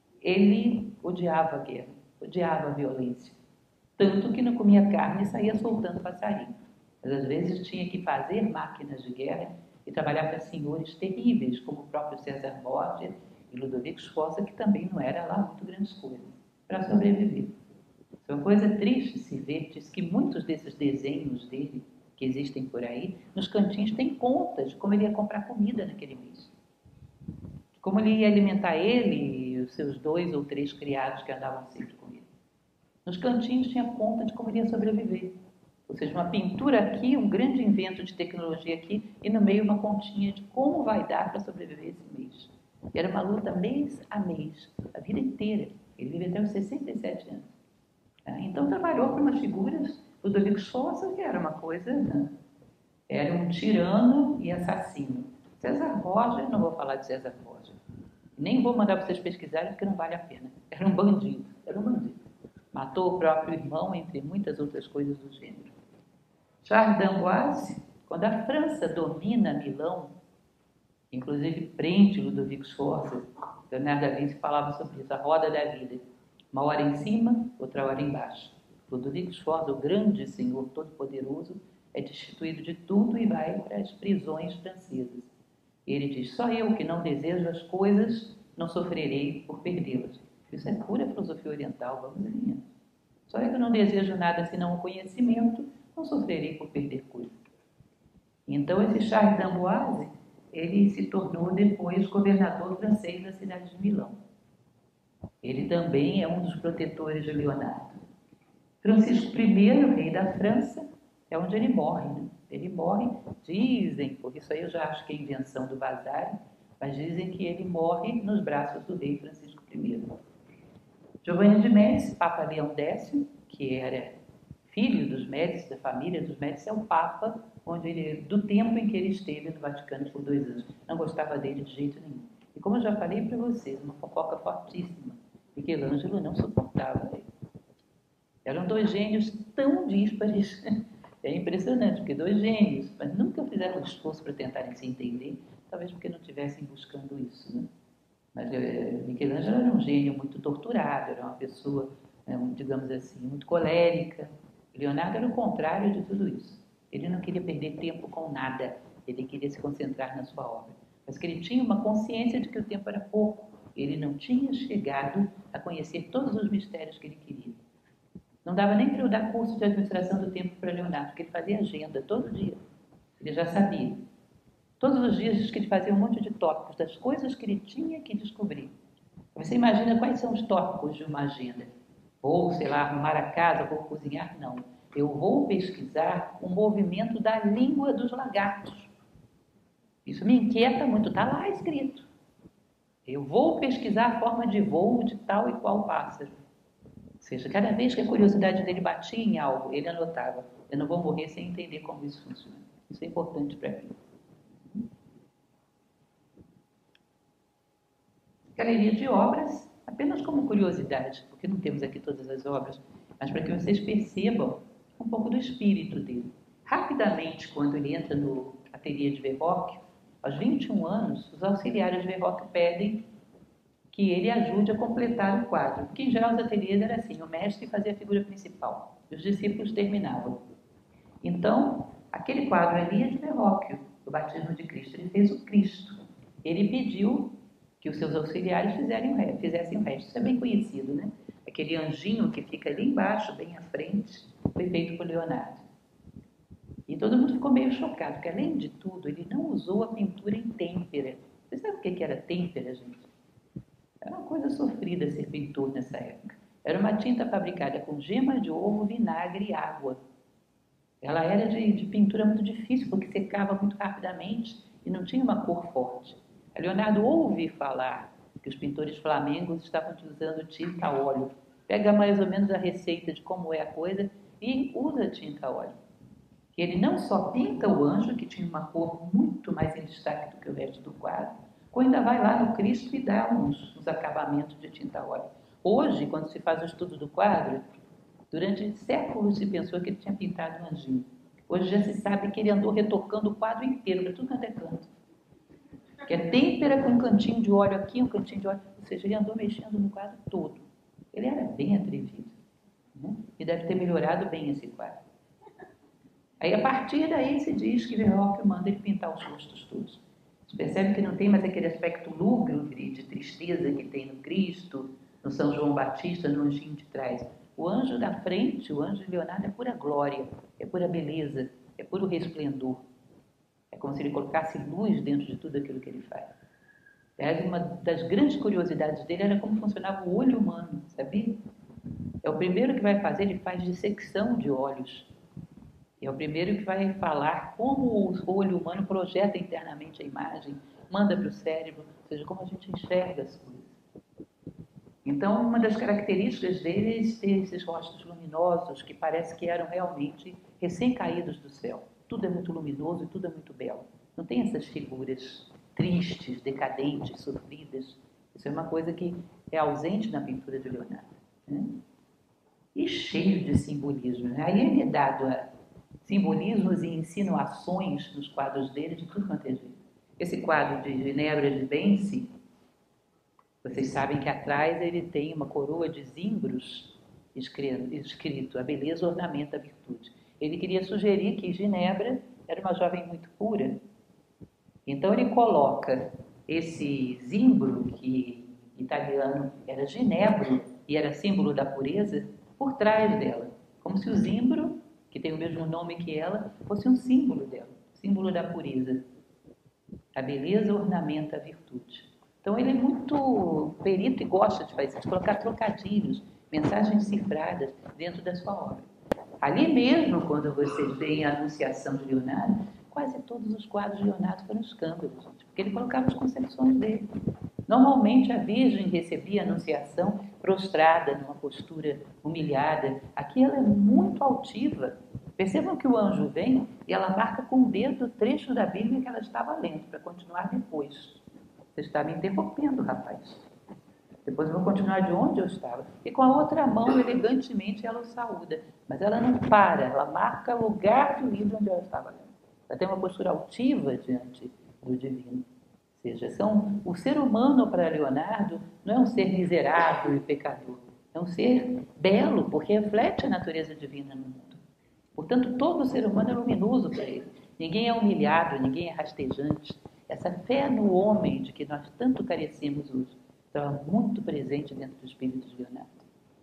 ele odiava a guerra, odiava a violência, tanto que não comia carne e saía soltando passarinho. Mas às vezes tinha que fazer máquinas de guerra e trabalhar para senhores terríveis, como o próprio César Borgia e Ludovico Sforza, que também não era lá muito grandes coisas, para sobreviver. É uma coisa triste se ver, diz que muitos desses desenhos dele, que existem por aí, nos cantinhos tem contas de como ele ia comprar comida naquele mês. Como ele ia alimentar ele e os seus dois ou três criados que andavam sempre com ele. Nos cantinhos tinha conta de como ele ia sobreviver. Ou seja, uma pintura aqui, um grande invento de tecnologia aqui, e no meio uma continha de como vai dar para sobreviver esse mês. E era uma luta mês a mês, a vida inteira. Ele vive até os sessenta e sete anos. Então trabalhou para umas figuras, o Ludovico Sforza, que era uma coisa, né? Era um tirano e assassino. César Borgia, não vou falar de César Borgia, nem vou mandar vocês pesquisarem porque não vale a pena. Era um bandido, era um bandido. Matou o próprio irmão, entre muitas outras coisas do gênero. Charles d'Amboise, quando a França domina Milão, inclusive prende Ludovico Sforza, Leonardo da Vinci falava sobre isso, a roda da vida. Uma hora em cima, outra hora embaixo. Ludovico Sforza, o grande senhor todo-poderoso, é destituído de tudo e vai para as prisões francesas. Ele diz, só eu que não desejo as coisas, não sofrerei por perdê-las. Isso é pura filosofia oriental, vamos ver. Só eu que não desejo nada senão o conhecimento, não sofrerei por perder coisas. Então, esse Charles d'Amboise, ele se tornou depois governador francês da cidade de Milão. Ele também é um dos protetores de Leonardo. Francisco primeiro, rei da França, é onde ele morre, né? Ele morre, dizem, porque isso aí eu já acho que é invenção do Vasari, mas dizem que ele morre nos braços do rei Francisco primeiro. Giovanni de Médici, Papa Leão X, que era filho dos Médici, da família dos Médici, é o Papa onde ele, do tempo em que ele esteve no Vaticano por dois anos. Não gostava dele de jeito nenhum. E como eu já falei para vocês, uma fofoca fortíssima, Michelangelo não suportava ele. Eram dois gênios tão díspares. É impressionante, porque dois gênios, mas nunca fizeram um esforço para tentarem se entender, talvez porque não estivessem buscando isso, né? Mas é, Michelangelo era um gênio muito torturado, era uma pessoa, é, um, digamos assim, muito colérica. Leonardo era o contrário de tudo isso. Ele não queria perder tempo com nada, ele queria se concentrar na sua obra. Mas que ele tinha uma consciência de que o tempo era pouco, ele não tinha chegado a conhecer todos os mistérios que ele queria. Não dava nem para eu dar curso de administração do tempo para Leonardo, porque ele fazia agenda todo dia. Ele já sabia. Todos os dias diz que ele fazia um monte de tópicos das coisas que ele tinha que descobrir. Você imagina quais são os tópicos de uma agenda? Vou, sei lá, arrumar a casa, vou cozinhar? Não. Eu vou pesquisar o movimento da língua dos lagartos. Isso me inquieta muito, está lá escrito. Eu vou pesquisar a forma de voo de tal e qual pássaro. Ou seja, cada vez que a curiosidade dele batia em algo, ele anotava. Eu não vou morrer sem entender como isso funciona. Isso é importante para mim. Galeria de obras, apenas como curiosidade, porque não temos aqui todas as obras, mas para que vocês percebam um pouco do espírito dele. Rapidamente, quando ele entra no ateliê de Verrocchio, aos vinte e um anos, os auxiliares de Verrocchio pedem que ele ajude a completar o quadro, porque em geral os ateliês era assim, o mestre fazia a figura principal, e os discípulos terminavam. Então, aquele quadro ali é de Verrocchio, o batismo de Cristo, ele fez o Cristo. Ele pediu que os seus auxiliares fizerem o resto, fizessem o resto. Isso é bem conhecido, né? Aquele anjinho que fica ali embaixo, bem à frente, foi feito por Leonardo. E todo mundo ficou meio chocado, porque além de tudo, ele não usou a pintura em têmpera. Você sabe o que era têmpera, gente? Era uma coisa sofrida ser pintor nessa época. Era uma tinta fabricada com gema de ovo, vinagre e água. Ela era de, de pintura muito difícil, porque secava muito rapidamente e não tinha uma cor forte. A Leonardo ouve falar que os pintores flamengos estavam usando tinta a óleo. Pega mais ou menos a receita de como é a coisa e usa tinta a óleo. Que ele não só pinta o anjo, que tinha uma cor muito mais em destaque do que o resto do quadro, como ainda vai lá no Cristo e dá uns, uns acabamentos de tinta a óleo. Hoje, quando se faz o estudo do quadro, durante séculos se pensou que ele tinha pintado um anjinho. Hoje já se sabe que ele andou retocando o quadro inteiro, para tudo quanto é canto. Que é têmpera com um cantinho de óleo aqui, um cantinho de óleo. Ou seja, ele andou mexendo no quadro todo. Ele era bem atrevido, né? E deve ter melhorado bem esse quadro. Aí, a partir daí, se diz que Verrocchio manda ele pintar os rostos todos. Você percebe que não tem mais aquele aspecto lúgubre de tristeza que tem no Cristo, no São João Batista, no anjinho de trás. O anjo da frente, o anjo de Leonardo, é pura glória, é pura beleza, é puro resplendor. É como se ele colocasse luz dentro de tudo aquilo que ele faz. Aliás, uma das grandes curiosidades dele era como funcionava o olho humano, sabia? É o primeiro que vai fazer, ele faz dissecção de olhos. É o primeiro que vai falar como o olho humano projeta internamente a imagem, manda para o cérebro, ou seja, como a gente enxerga as coisas. Então, uma das características deles é ter esses rostos luminosos que parece que eram realmente recém-caídos do céu. Tudo é muito luminoso e tudo é muito belo. Não tem essas figuras tristes, decadentes, sofridas. Isso é uma coisa que é ausente na pintura de Leonardo, né? E cheio de simbolismo, né? Aí ele é dado a simbolismos e insinuações nos quadros dele de tudo quanto é jeito. Esse quadro de Ginebra de Benci, vocês sabem que atrás ele tem uma coroa de zimbros escrito, escrito a beleza ornamenta a virtude. Ele queria sugerir que Ginebra era uma jovem muito pura. Então ele coloca esse zimbro, que em italiano era ginebro e era símbolo da pureza, por trás dela. Como se o zimbro, que tem o mesmo nome que ela, fosse um símbolo dela, símbolo da pureza. A beleza ornamenta a virtude. Então ele é muito perito e gosta de fazer isso, de colocar trocadilhos, mensagens cifradas dentro da sua obra. Ali mesmo, quando vocês veem a Anunciação de Leonardo, quase todos os quadros de Leonardo foram escândalos, gente, porque ele colocava as concepções dele. Normalmente a Virgem recebia a Anunciação prostrada, numa postura humilhada. Aqui ela é muito altiva. Percebam que o anjo vem e ela marca com o dedo o trecho da Bíblia que ela estava lendo, para continuar depois. Você está me interrompendo, rapaz. Depois eu vou continuar de onde eu estava. E com a outra mão, elegantemente, ela o saúda. Mas ela não para, ela marca o lugar do livro onde ela estava lendo. Ela tem uma postura altiva diante do divino. Ou seja, são, o ser humano, para Leonardo, não é um ser miserável e pecador. É um ser belo, porque reflete a natureza divina no mundo. Portanto, todo ser humano é luminoso para ele. Ninguém é humilhado, ninguém é rastejante. Essa fé no homem de que nós tanto carecemos hoje estava muito presente dentro do espírito de Leonardo.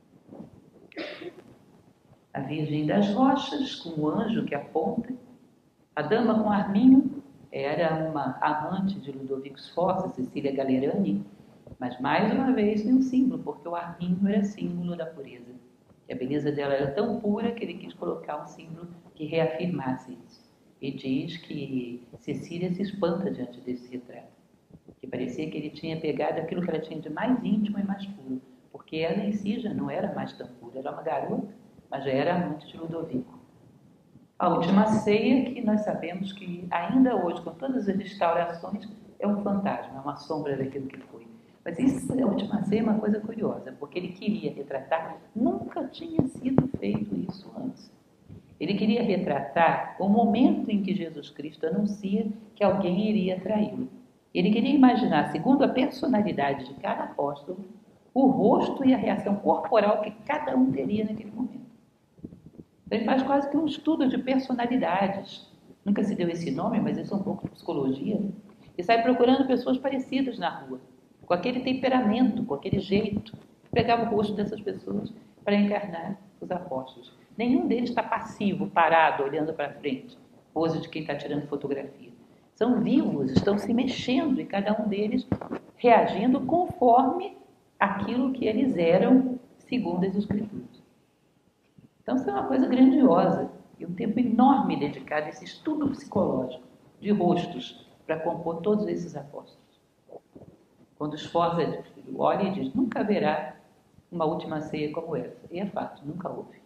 A Virgem das Rochas, com o anjo que aponta. A dama com arminho era uma amante de Ludovico Sforza, Cecília Galerani, mas mais uma vez tem um símbolo, porque o arminho era símbolo da pureza. E a beleza dela era tão pura que ele quis colocar um símbolo que reafirmasse isso. E diz que Cecília se espanta diante desse retrato, que parecia que ele tinha pegado aquilo que ela tinha de mais íntimo e mais puro, porque ela em si já não era mais tão pura, era uma garota, mas já era amante de Ludovico. A Última Ceia, que nós sabemos que ainda hoje, com todas as restaurações, é um fantasma, é uma sombra daquilo que foi. Mas isso, a Última Ceia, é uma coisa curiosa, porque ele queria retratar, nunca tinha sido feito isso antes. Ele queria retratar o momento em que Jesus Cristo anuncia que alguém iria traí-lo. Ele queria imaginar, segundo a personalidade de cada apóstolo, o rosto e a reação corporal que cada um teria naquele momento. Então, ele faz quase que um estudo de personalidades. Nunca se deu esse nome, mas isso é um pouco de psicologia. E sai procurando pessoas parecidas na rua. com aquele temperamento, com aquele jeito, pegava o rosto dessas pessoas para encarnar os apóstolos. Nenhum deles está passivo, parado, olhando para frente, pose de quem está tirando fotografia. São vivos, estão se mexendo e cada um deles reagindo conforme aquilo que eles eram segundo as Escrituras. Então, isso é uma coisa grandiosa e um tempo enorme dedicado a esse estudo psicológico de rostos para compor todos esses apóstolos. Quando Sforza olha e diz, nunca haverá uma última ceia como essa. E é fato, nunca houve.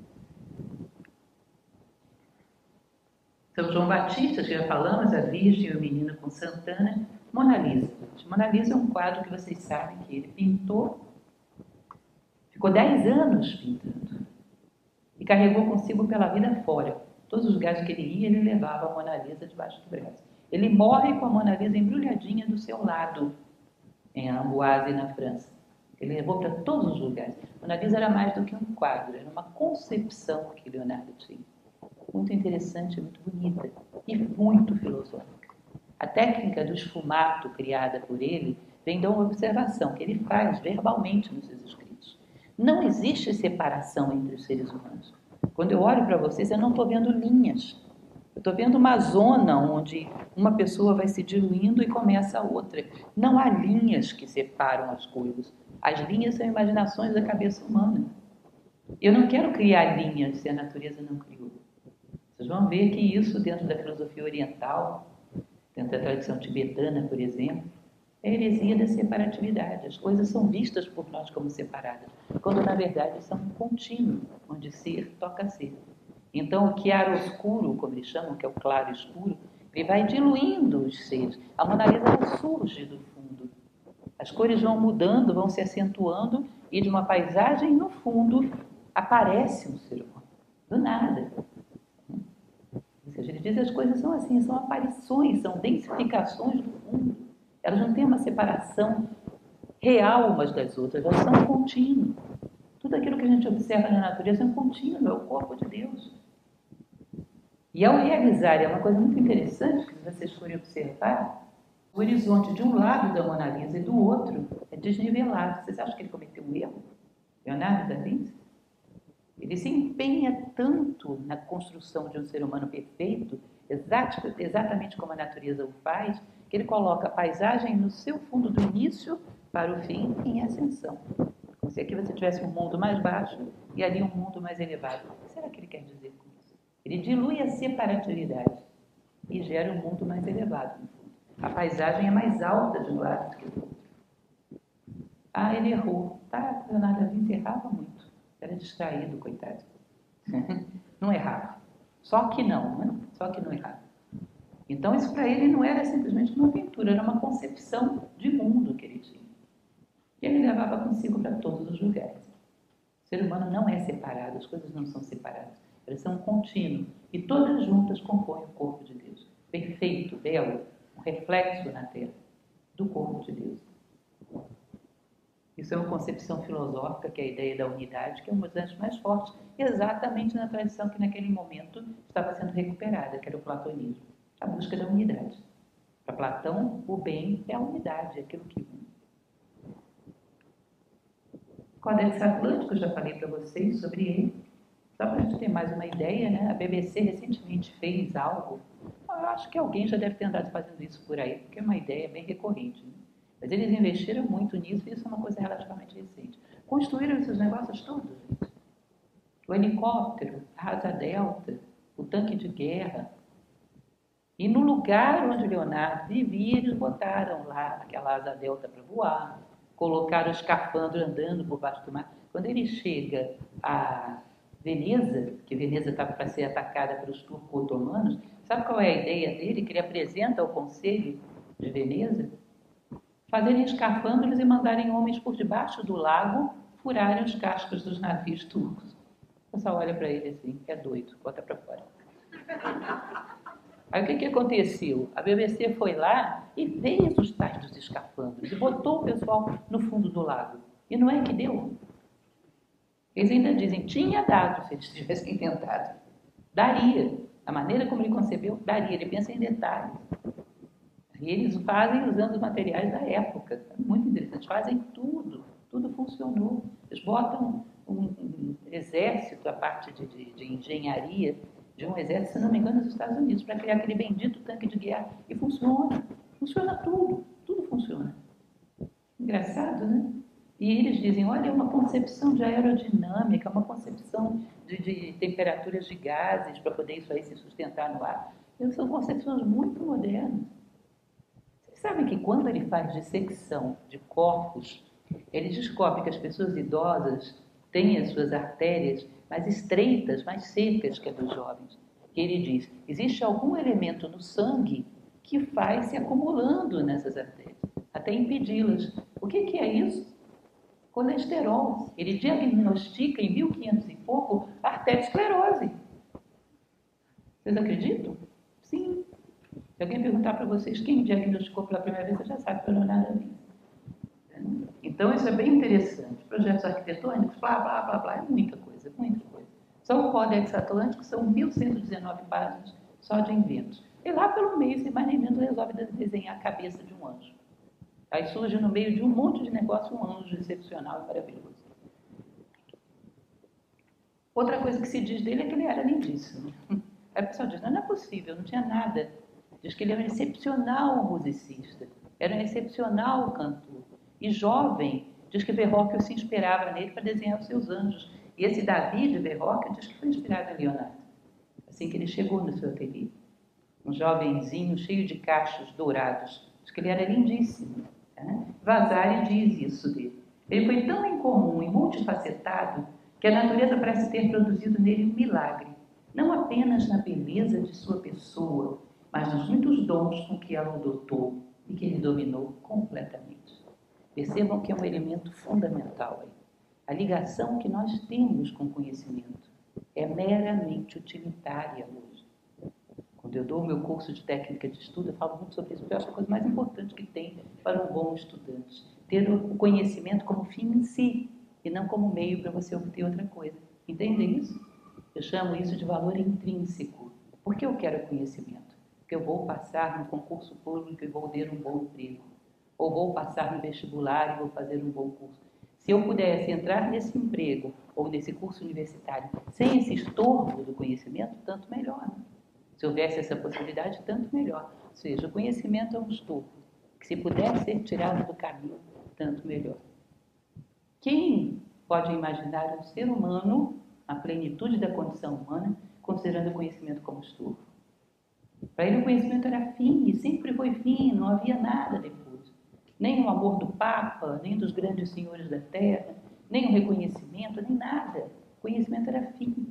São João Batista, que já falamos, a Virgem e o Menino com Santana. Mona Lisa. Mona Lisa é um quadro que vocês sabem que ele pintou, ficou dez anos pintando e carregou consigo pela vida fora. Todos os lugares que ele ia, ele levava a Mona Lisa debaixo do braço. Ele morre com a Mona Lisa embrulhadinha do seu lado, em Amboise, na França. Ele levou para todos os lugares. Mona Lisa era mais do que um quadro, era uma concepção que Leonardo tinha. Muito interessante, muito bonita e muito filosófica. A técnica do esfumato criada por ele vem de uma observação que ele faz verbalmente nos seus escritos. Não existe separação entre os seres humanos. Quando eu olho para vocês, eu não estou vendo linhas. Eu estou vendo uma zona onde uma pessoa vai se diluindo e começa a outra. Não há linhas que separam as coisas. As linhas são imaginações da cabeça humana. Eu não quero criar linhas se a natureza não criou. Vocês vão ver que isso, dentro da filosofia oriental, dentro da tradição tibetana, por exemplo, é a heresia da separatividade. As coisas são vistas por nós como separadas, quando na verdade são um contínuo, onde ser toca ser. Então, o chiaro-oscuro, como eles chamam, que é o claro e escuro, ele vai diluindo os seres. A Mona Lisa ela surge do fundo. As cores vão mudando, vão se acentuando, e de uma paisagem, no fundo, aparece um ser humano. Do nada. Ou seja, ele diz que as coisas são assim, são aparições, são densificações do mundo. Elas não têm uma separação real umas das outras, elas são contínuas. Tudo aquilo que a gente observa na natureza é um contínuo, é o corpo de Deus. E ao realizar, é uma coisa muito interessante, que se vocês forem observar, o horizonte de um lado da Mona Lisa e do outro é desnivelado. Vocês acham que ele cometeu um erro? Leonardo da Vinci? Ele se empenha tanto na construção de um ser humano perfeito, exatamente como a natureza o faz, que ele coloca a paisagem no seu fundo do início para o fim em ascensão. Como se aqui você tivesse um mundo mais baixo e ali um mundo mais elevado. O que será que ele quer dizer com isso? Ele dilui a separatividade e gera um mundo mais elevado, no fundo. A paisagem é mais alta de um lado do que do outro. Ah, ele errou. Tá, Leonardo da Vinci errava muito. Era distraído, coitado. Não errava. Só que não, né? Só que não errava. Então, isso para ele não era simplesmente uma pintura, era uma concepção de mundo que ele tinha. E ele levava consigo para todos os lugares. O ser humano não é separado, as coisas não são separadas. Elas são um contínuo. E todas juntas compõem o corpo de Deus. Perfeito, belo, um reflexo na terra do corpo de Deus. Isso é uma concepção filosófica, que é a ideia da unidade, que é uma das mais fortes, exatamente na tradição que naquele momento estava sendo recuperada, que era o platonismo. A busca da unidade. Para Platão, o bem é a unidade, é aquilo que une. Códex Atlântico, já falei para vocês sobre ele. Só para a gente ter mais uma ideia, né? A B B C recentemente fez algo. Eu acho que alguém já deve ter andado fazendo isso por aí, porque é uma ideia bem recorrente. Né? Mas eles investiram muito nisso e isso é uma coisa relativamente recente. Construíram esses negócios todos, gente. O helicóptero, a asa delta, o tanque de guerra. E no lugar onde Leonardo vivia, eles botaram lá aquela asa delta para voar, colocaram o escafandro andando por baixo do mar. Quando ele chega a Veneza, que Veneza estava para ser atacada pelos turco-otomanos, sabe qual é a ideia dele? Que ele apresenta ao Conselho de Veneza? Fazerem escafandros e mandarem homens por debaixo do lago furarem os cascos dos navios turcos. O pessoal olha para ele assim, é doido, bota para fora. Aí o que, que aconteceu? A B B C foi lá e fez os tais dos escafandros e botou o pessoal no fundo do lago. E não é que deu. Eles ainda dizem, tinha dado se eles tivessem tentado. Daria. A maneira como ele concebeu, daria. Ele pensa em detalhes. E eles fazem usando os materiais da época. É muito interessante. Fazem tudo. Tudo funcionou. Eles botam um, um exército, a parte de, de, de engenharia, de um exército, se não me engano, nos Estados Unidos, para criar aquele bendito tanque de guerra. E funciona. Funciona tudo. Tudo funciona. Engraçado, né? E eles dizem, olha, é uma concepção de aerodinâmica, uma concepção de, de temperaturas de gases para poder isso aí se sustentar no ar. Eles são concepções muito modernas. Vocês sabem que quando ele faz dissecção de corpos, ele descobre que as pessoas idosas têm as suas artérias mais estreitas, mais secas que as dos jovens. E ele diz, existe algum elemento no sangue que vai se acumulando nessas artérias, até impedi-las. O que, que é isso? Colesterol. Ele diagnostica em mil e quinhentos e pouco arteriosclerose. Vocês acreditam? Sim. Se alguém perguntar para vocês quem diagnosticou pela primeira vez, você já sabe que foi Leonardo da Vinci. Então, isso é bem interessante. Projetos arquitetônicos, blá, blá, blá, blá, é muita coisa, muita coisa. Só o Códex Atlântico são mil cento e dezenove páginas só de inventos. E lá pelo meio, sem mais nem menos, resolve desenhar a cabeça de um anjo. Aí surge no meio de um monte de negócio um anjo excepcional e maravilhoso. Outra coisa que se diz dele é que ele era lindíssimo. Aí o pessoal diz, não, não é possível, não tinha nada. Diz que ele era um excepcional musicista, era um excepcional cantor. E jovem, diz que Verrocchio se inspirava nele para desenhar os seus anjos. E esse Davi de Verrocchio diz que foi inspirado em Leonardo, assim que ele chegou no seu ateliê. Um jovenzinho cheio de cachos dourados. Diz que ele era lindíssimo. Né? Vasari diz isso dele. Ele foi tão incomum e multifacetado que a natureza parece ter produzido nele um milagre, não apenas na beleza de sua pessoa, mas nos muitos dons com que ela o dotou e que ele dominou completamente. Percebam que é um elemento fundamental aí. A ligação que nós temos com o conhecimento é meramente utilitária hoje. Quando eu dou o meu curso de técnica de estudo, eu falo muito sobre isso, porque eu acho a coisa mais importante que tem para um bom estudante. Ter o conhecimento como fim em si, e não como meio para você obter outra coisa. Entendem isso? Eu chamo isso de valor intrínseco. Por que eu quero conhecimento? Porque eu vou passar no concurso público e vou ter um bom emprego. Ou vou passar no vestibular e vou fazer um bom curso. Se eu pudesse entrar nesse emprego ou nesse curso universitário sem esse estorvo do conhecimento, tanto melhor. Né? Se houvesse essa possibilidade, tanto melhor. Ou seja, o conhecimento é um estorvo, que se puder ser tirado do caminho, tanto melhor. Quem pode imaginar um ser humano, a plenitude da condição humana, considerando o conhecimento como estorvo? Para ele o conhecimento era fim, e sempre foi fim, não havia nada depois. Nem o amor do Papa, nem dos grandes senhores da Terra, nem o reconhecimento, nem nada. O conhecimento era fim.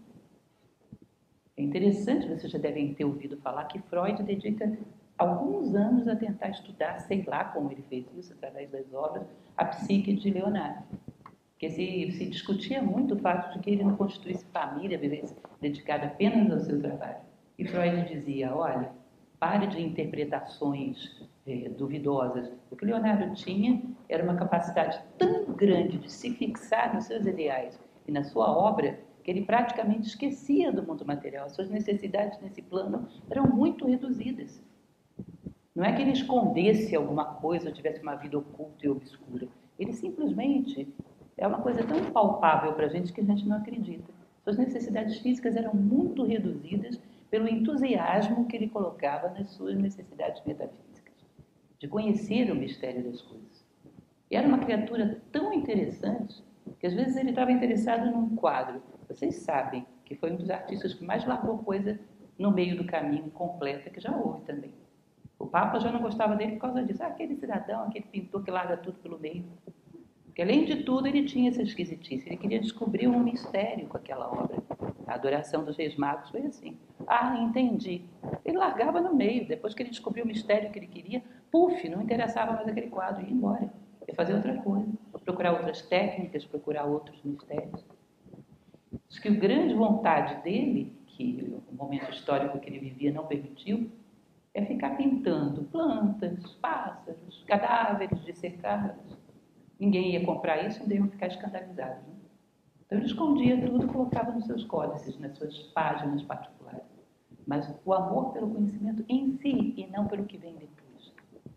É interessante, vocês já devem ter ouvido falar que Freud dedica alguns anos a tentar estudar, sei lá como ele fez isso, através das obras, a psique de Leonardo. Porque se, se discutia muito o fato de que ele não constituísse família, vivesse dedicado apenas ao seu trabalho. E Freud dizia, olha, pare de interpretações é, duvidosas. O que Leonardo tinha era uma capacidade tão grande de se fixar nos seus ideais e na sua obra, que ele praticamente esquecia do mundo material. As suas necessidades nesse plano eram muito reduzidas. Não é que ele escondesse alguma coisa ou tivesse uma vida oculta e obscura. Ele simplesmente é uma coisa tão palpável para a gente que a gente não acredita. Suas necessidades físicas eram muito reduzidas pelo entusiasmo que ele colocava nas suas necessidades metafísicas, de conhecer o mistério das coisas. E era uma criatura tão interessante que às vezes ele estava interessado num quadro. Vocês sabem que foi um dos artistas que mais largou coisa no meio do caminho completa, que já houve também. O Papa já não gostava dele por causa disso. Ah, aquele cidadão, aquele pintor que larga tudo pelo meio. Porque, além de tudo, ele tinha essa esquisitice. Ele queria descobrir um mistério com aquela obra. A Adoração dos Reis Magos foi assim. Ah, entendi. Ele largava no meio. Depois que ele descobriu o mistério que ele queria, puf, não interessava mais aquele quadro. Ia embora. Ia fazer outra coisa. Procurar outras técnicas, procurar outros mistérios. Diz que a grande vontade dele, que o momento histórico que ele vivia não permitiu, é ficar pintando plantas, pássaros, cadáveres dissecados. Ninguém ia comprar isso, não iam ficar escandalizados. Né? Então ele escondia tudo e colocava nos seus códices, nas suas páginas particulares. Mas o amor pelo conhecimento em si e não pelo que vem depois.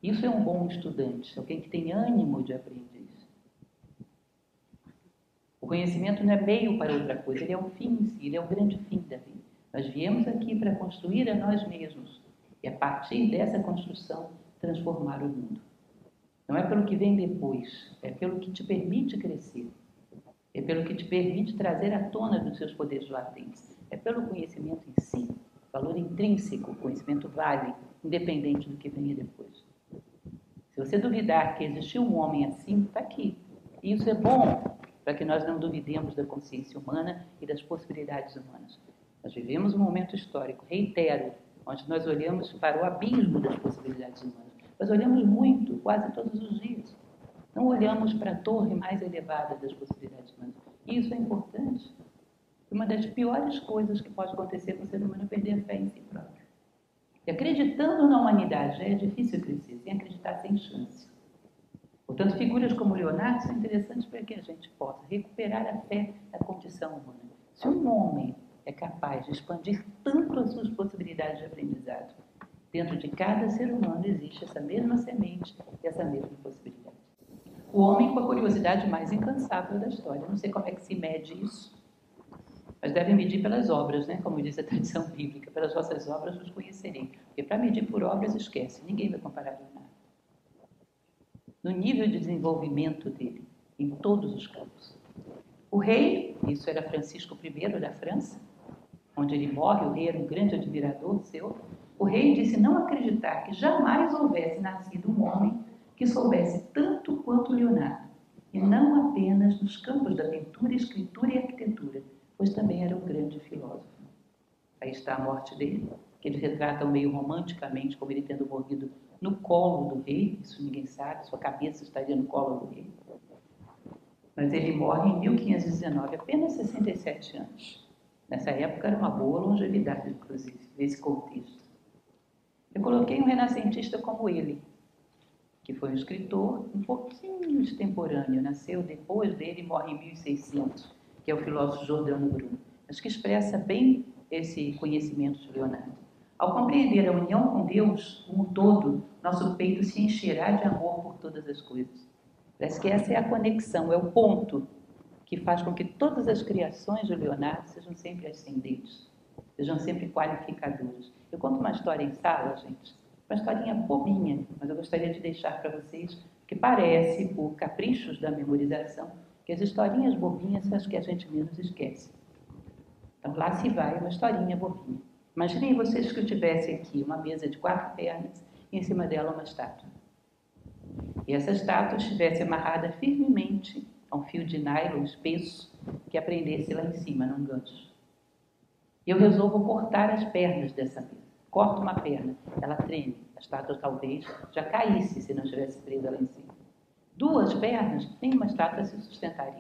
Isso é um bom estudante, alguém que tem ânimo de aprender. O conhecimento não é meio para outra coisa, ele é um fim em si, ele é o grande fim da vida. Nós viemos aqui para construir a nós mesmos e, a partir dessa construção, transformar o mundo. Não é pelo que vem depois, é pelo que te permite crescer. É pelo que te permite trazer à tona dos seus poderes latentes. É pelo conhecimento em si, valor intrínseco, o conhecimento vale, independente do que venha depois. Se você duvidar que existiu um homem assim, está aqui. E isso é bom, para que nós não duvidemos da consciência humana e das possibilidades humanas. Nós vivemos um momento histórico, reitero, onde nós olhamos para o abismo das possibilidades humanas. Nós olhamos muito, quase todos os dias. Não olhamos para a torre mais elevada das possibilidades humanas. E isso é importante. Uma das piores coisas que pode acontecer com o ser humano é perder a fé em si próprio. E acreditando na humanidade, já é difícil crescer, sem acreditar, sem chance. Portanto, figuras como Leonardo são interessantes para que a gente possa recuperar a fé na condição humana. Se um homem é capaz de expandir tanto as suas possibilidades de aprendizado, dentro de cada ser humano existe essa mesma semente e essa mesma possibilidade. O homem com a curiosidade mais incansável da história. Não sei como é que se mede isso, mas deve medir pelas obras, né? Como diz a tradição bíblica. Pelas vossas obras os conhecerei. Porque para medir por obras, esquece. Ninguém vai comparar com nada. No nível de desenvolvimento dele, em todos os campos. O rei, isso era Francisco primeiro da França, onde ele morre, o rei era um grande admirador seu. O rei disse não acreditar que jamais houvesse nascido um homem que soubesse tanto quanto Leonardo, e não apenas nos campos da pintura, escritura e arquitetura, pois também era um grande filósofo. Aí está a morte dele, que eles retratam meio romanticamente, como ele tendo morrido no colo do rei, isso ninguém sabe, sua cabeça estaria no colo do rei. Mas ele morre em mil quinhentos e dezenove, apenas sessenta e sete anos. Nessa época era uma boa longevidade, inclusive, nesse contexto. Eu coloquei um renascentista como ele, que foi um escritor um pouquinho extemporâneo, nasceu depois dele e morre em mil e seiscentos, que é o filósofo Giordano Bruno, mas que expressa bem esse conhecimento de Leonardo. Ao compreender a união com Deus, como um todo, nosso peito se encherá de amor por todas as coisas. Parece que essa é a conexão, é o ponto que faz com que todas as criações de Leonardo sejam sempre ascendentes, sejam sempre qualificadoras. Eu conto uma história em sala, gente, uma historinha bobinha, mas eu gostaria de deixar para vocês, que parece, por caprichos da memorização, que as historinhas bobinhas são as que a gente menos esquece. Então lá se vai uma historinha bobinha. Imaginem vocês que eu tivesse aqui uma mesa de quatro pernas e em cima dela uma estátua. E essa estátua estivesse amarrada firmemente a um fio de nylon espesso que prendesse lá em cima, num gancho. E eu resolvo cortar as pernas dessa mesa. Corto uma perna, ela treme. A estátua talvez já caísse se não estivesse presa lá em cima. Duas pernas, nenhuma estátua se sustentaria.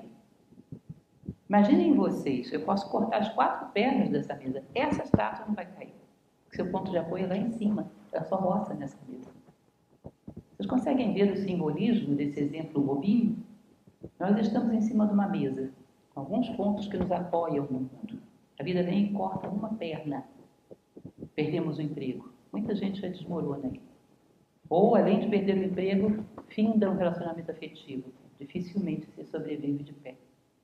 Imaginem vocês, eu posso cortar as quatro pernas dessa mesa. Essa estátua não vai cair. Porque seu ponto de apoio é lá em cima. Ela só roça nessa mesa. Vocês conseguem ver o simbolismo desse exemplo bobinho? Nós estamos em cima de uma mesa, com alguns pontos que nos apoiam no mundo. A vida vem e corta uma perna. Perdemos o emprego. Muita gente já desmorona aí. Ou, além de perder o emprego, finda um relacionamento afetivo. Dificilmente se sobrevive de pé.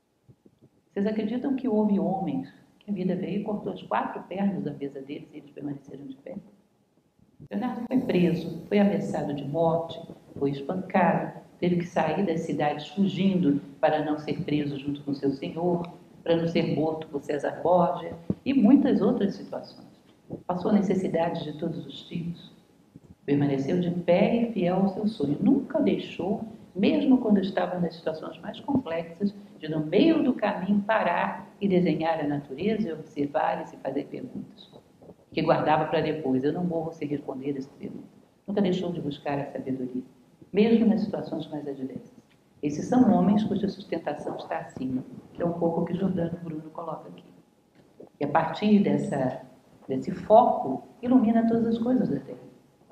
Vocês acreditam que houve homens que a vida veio e cortou as quatro pernas da mesa deles e eles permaneceram de pé? Leonardo foi preso, foi ameaçado de morte, foi espancado, teve que sair das cidades fugindo para não ser preso junto com seu senhor, para não ser morto por César Borgia e muitas outras situações. Passou necessidades de todos os tipos. Permaneceu de pé e fiel ao seu sonho. Nunca deixou, mesmo quando estava nas situações mais complexas, de no meio do caminho parar e desenhar a natureza e observar e se fazer perguntas. Que guardava para depois. Eu não morro sem responder essa pergunta. Nunca deixou de buscar a sabedoria, mesmo nas situações mais adversas. Esses são homens cuja sustentação está acima, que é um pouco o que Giordano Bruno coloca aqui. E a partir dessa, desse foco, ilumina todas as coisas da Terra.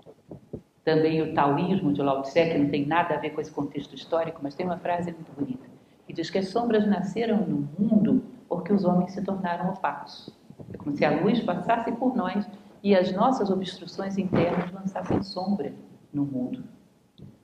Também o taoísmo de Lao Tse, que não tem nada a ver com esse contexto histórico, mas tem uma frase muito bonita, que diz que as sombras nasceram no mundo porque os homens se tornaram opacos. É como se a luz passasse por nós e as nossas obstruções internas lançassem sombra no mundo.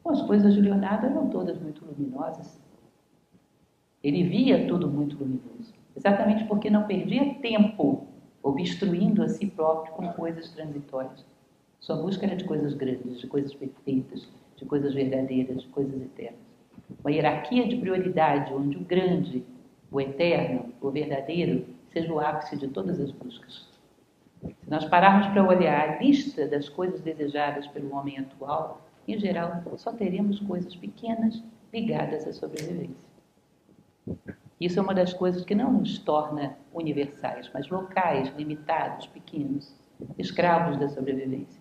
Bom, as coisas de Leonardo eram todas muito luminosas. Ele via tudo muito luminoso, exatamente porque não perdia tempo obstruindo a si próprio com coisas transitórias. Sua busca era de coisas grandes, de coisas perfeitas, de coisas verdadeiras, de coisas eternas. Uma hierarquia de prioridade onde o grande, o eterno, o verdadeiro, seja o ápice de todas as buscas. Se nós pararmos para olhar a lista das coisas desejadas pelo homem atual, em geral, só teremos coisas pequenas ligadas à sobrevivência. Isso é uma das coisas que não nos torna universais, mas locais, limitados, pequenos, escravos da sobrevivência.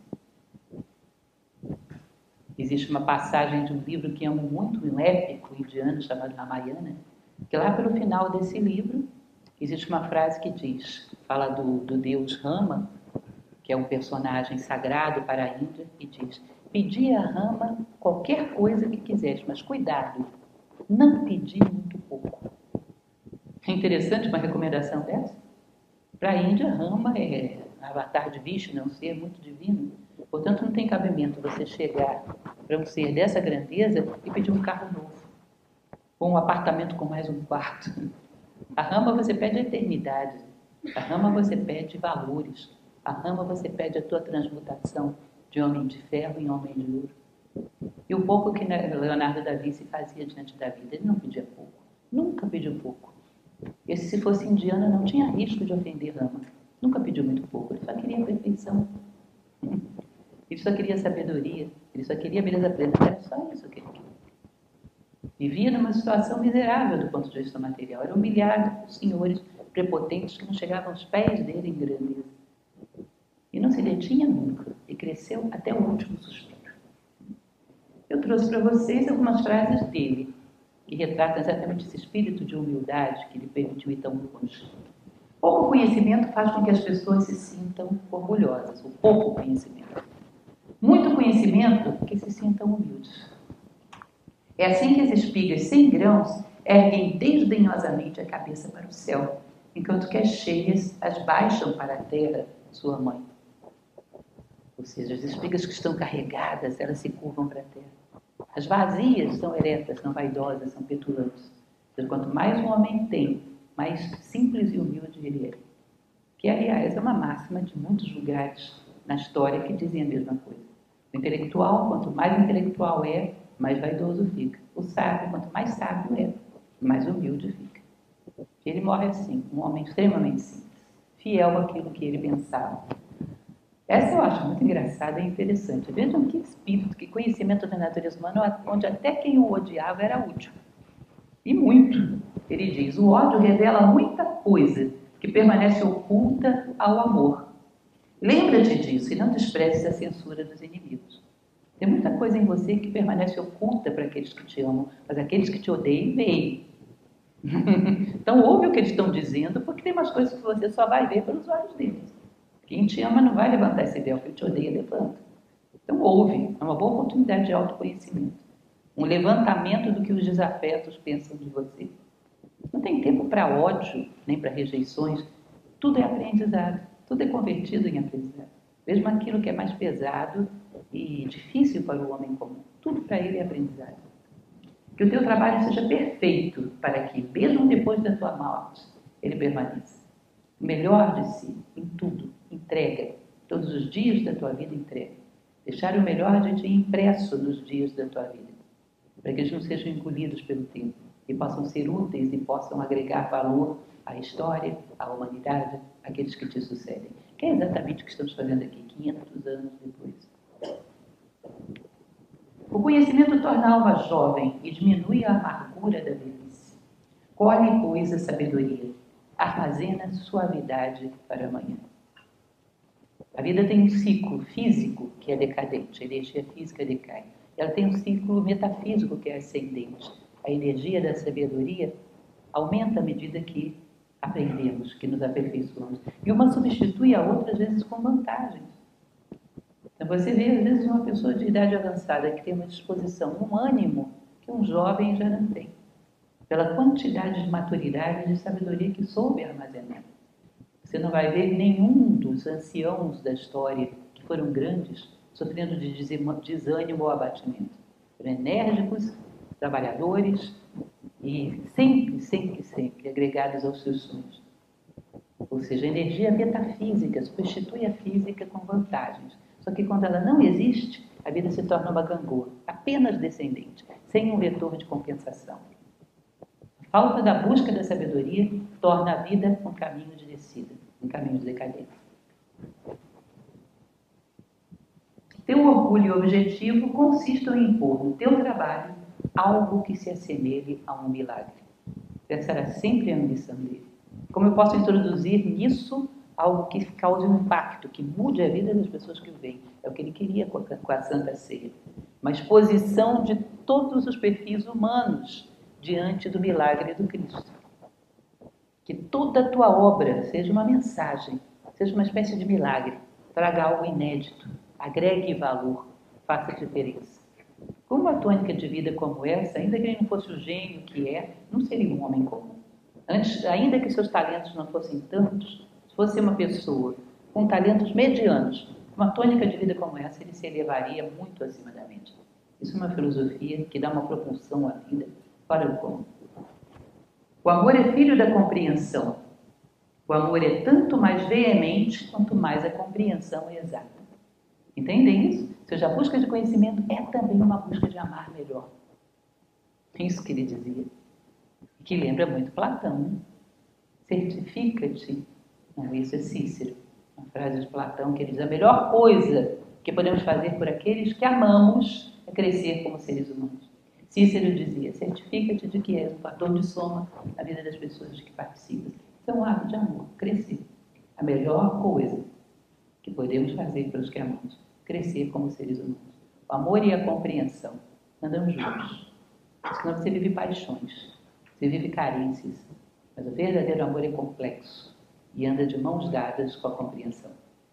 Existe uma passagem de um livro que amo muito, um épico indiano chamado Ramayana, que lá pelo final desse livro existe uma frase que diz, fala do, do deus Rama, que é um personagem sagrado para a Índia, e diz: pedi a Rama qualquer coisa que quiseres, mas cuidado, não pedi muito pouco. É interessante uma recomendação dessa. Para a Índia, Rama é avatar de Vishnu, é um ser muito divino. Portanto, não tem cabimento você chegar para um ser dessa grandeza e pedir um carro novo, ou um apartamento com mais um quarto. A Rama você pede a eternidade, a Rama você pede valores, a Rama você pede a tua transmutação de homem de ferro em homem de ouro. E o pouco que Leonardo da Vinci fazia diante da vida, ele não pedia pouco, nunca pediu pouco. E se fosse indiano, não tinha risco de ofender Rama, nunca pediu muito pouco, ele só queria perfeição. Ele só queria sabedoria, ele só queria beleza plena, era só isso que ele queria. Vivia numa situação miserável do ponto de vista material, era humilhado por senhores prepotentes que não chegavam aos pés dele em grandeza. E não se detinha nunca, e cresceu até o último suspiro. Eu trouxe para vocês algumas frases dele, que retratam exatamente esse espírito de humildade que lhe permitiu ir tão longe. Pouco conhecimento faz com que as pessoas se sintam orgulhosas, o pouco conhecimento. Muito conhecimento que se sintam humildes. É assim que as espigas sem grãos erguem desdenhosamente a cabeça para o céu, enquanto que as cheias as baixam para a terra, sua mãe. Ou seja, as espigas que estão carregadas, elas se curvam para a terra. As vazias são eretas, são vaidosas, são petulantes. Ou seja, quanto mais um homem tem, mais simples e humilde ele é. Que, aliás, é uma máxima de muitos lugares na história que dizem a mesma coisa. O intelectual, quanto mais intelectual é, mais vaidoso fica. O sábio, quanto mais sábio é, mais humilde fica. Ele morre assim, um homem extremamente simples, fiel àquilo que ele pensava. Essa eu acho muito engraçada e interessante. Vejam que espírito, que conhecimento da natureza humana, onde até quem o odiava era útil. E muito. Ele diz, o ódio revela muita coisa que permanece oculta ao amor. Lembra-te disso e não desprezes a censura dos inimigos. Tem muita coisa em você que permanece oculta para aqueles que te amam, mas aqueles que te odeiam, veem. Então ouve o que eles estão dizendo, porque tem umas coisas que você só vai ver pelos olhos deles. Quem te ama não vai levantar esse véu, quem te odeia levanta. Então ouve, é uma boa oportunidade de autoconhecimento. Um levantamento do que os desafetos pensam de você. Não tem tempo para ódio, nem para rejeições. Tudo é aprendizado, tudo é convertido em aprendizado. Mesmo aquilo que é mais pesado e difícil para o homem comum, tudo para ele é aprendizado. Que o teu trabalho seja perfeito para que, mesmo depois da tua morte, ele permaneça. O melhor de si, em tudo, entrega. Todos os dias da tua vida, entrega. Deixar o melhor de ti impresso nos dias da tua vida, para que eles não sejam engolidos pelo tempo e possam ser úteis e possam agregar valor à história, à humanidade, àqueles que te sucedem. Que é exatamente o que estamos fazendo aqui, quinhentos anos depois. O conhecimento torna a alma jovem e diminui a amargura da velhice. Colhe, pois, a sabedoria, armazena suavidade para amanhã. A vida tem um ciclo físico que é decadente, a energia física decai. Ela tem um ciclo metafísico que é ascendente. A energia da sabedoria aumenta à medida que aprendemos, que nos aperfeiçoamos. E uma substitui a outra, às vezes, com vantagens. Então, você vê, às vezes, uma pessoa de idade avançada que tem uma disposição, um ânimo que um jovem já não tem. Pela quantidade de maturidade e de sabedoria que soube armazenar. Você não vai ver nenhum dos anciãos da história, que foram grandes, sofrendo de desânimo ou abatimento. enérgicos, trabalhadores e sempre, sempre, sempre agregados aos seus sonhos. Ou seja, a energia metafísica substitui a física com vantagens. Só que quando ela não existe, a vida se torna uma gangorra, apenas descendente, sem um vetor de compensação. A falta da busca da sabedoria torna a vida um caminho de descida, um caminho de decadência. Teu orgulho e objetivo consistem em impor no teu trabalho algo que se assemelhe a um milagre. Essa era sempre a ambição dele. Como eu posso introduzir nisso algo que cause um impacto, que mude a vida das pessoas que o veem? É o que ele queria com a, com a Santa Ceia. Uma exposição de todos os perfis humanos diante do milagre do Cristo. Que toda a tua obra seja uma mensagem, seja uma espécie de milagre, traga algo inédito, agregue valor, faça diferença. Com uma tônica de vida como essa, ainda que ele não fosse o gênio que é, não seria um homem comum. Antes, ainda que seus talentos não fossem tantos, se fosse uma pessoa com talentos medianos, uma tônica de vida como essa, ele se elevaria muito acima da média. Isso é uma filosofia que dá uma propulsão à vida para o comum. O amor é filho da compreensão. O amor é tanto mais veemente quanto mais a compreensão é exata. Entendem isso? Ou seja, a busca de conhecimento é também uma busca de amar melhor. É isso que ele dizia. Que lembra muito Platão. Né? Certifica-te. Não, isso é Cícero. Uma frase de Platão que ele diz: a melhor coisa que podemos fazer por aqueles que amamos é crescer como seres humanos. Cícero dizia: certifica-te de que és um fator de soma na vida das pessoas de que participas. Isso é um ato de amor, crescer. A melhor coisa que podemos fazer pelos que amamos, crescer como seres humanos. O amor e a compreensão andam juntos. Senão você vive paixões, você vive carências. Mas o verdadeiro amor é complexo e anda de mãos dadas com a compreensão.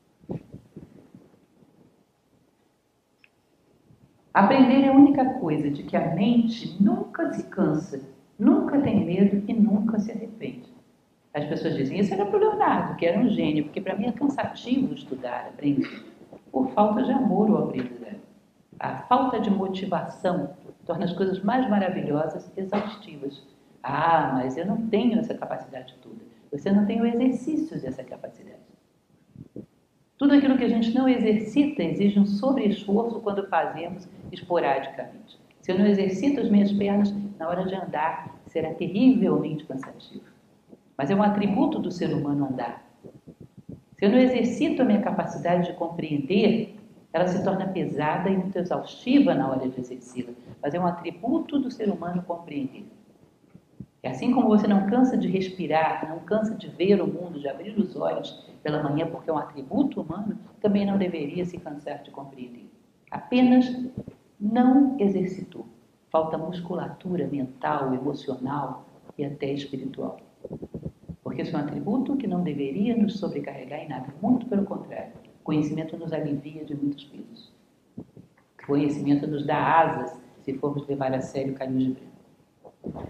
Aprender é a única coisa de que a mente nunca se cansa, nunca tem medo e nunca se arrepende. As pessoas dizem: isso era para o Leonardo, que era um gênio, porque para mim é cansativo estudar, aprender. Por falta de amor ou aprendizado. A falta de motivação torna as coisas mais maravilhosas exaustivas. Ah, mas eu não tenho essa capacidade toda. Você não tem o exercício dessa capacidade. Tudo aquilo que a gente não exercita exige um sobre-esforço quando fazemos esporadicamente. Se eu não exercito as minhas pernas, na hora de andar, será terrivelmente cansativo. Mas é um atributo do ser humano andar. Se eu não exercito a minha capacidade de compreender, ela se torna pesada e muito exaustiva na hora de exercê-la. Mas é um atributo do ser humano compreender. E assim como você não cansa de respirar, não cansa de ver o mundo, de abrir os olhos pela manhã porque é um atributo humano, também não deveria se cansar de compreender. Apenas não exercitou. Falta musculatura mental, emocional e até espiritual. Porque isso é um atributo que não deveria nos sobrecarregar em nada. Muito pelo contrário. O conhecimento nos alivia de muitos pesos. O conhecimento nos dá asas se formos levar a sério o caminho de Breno.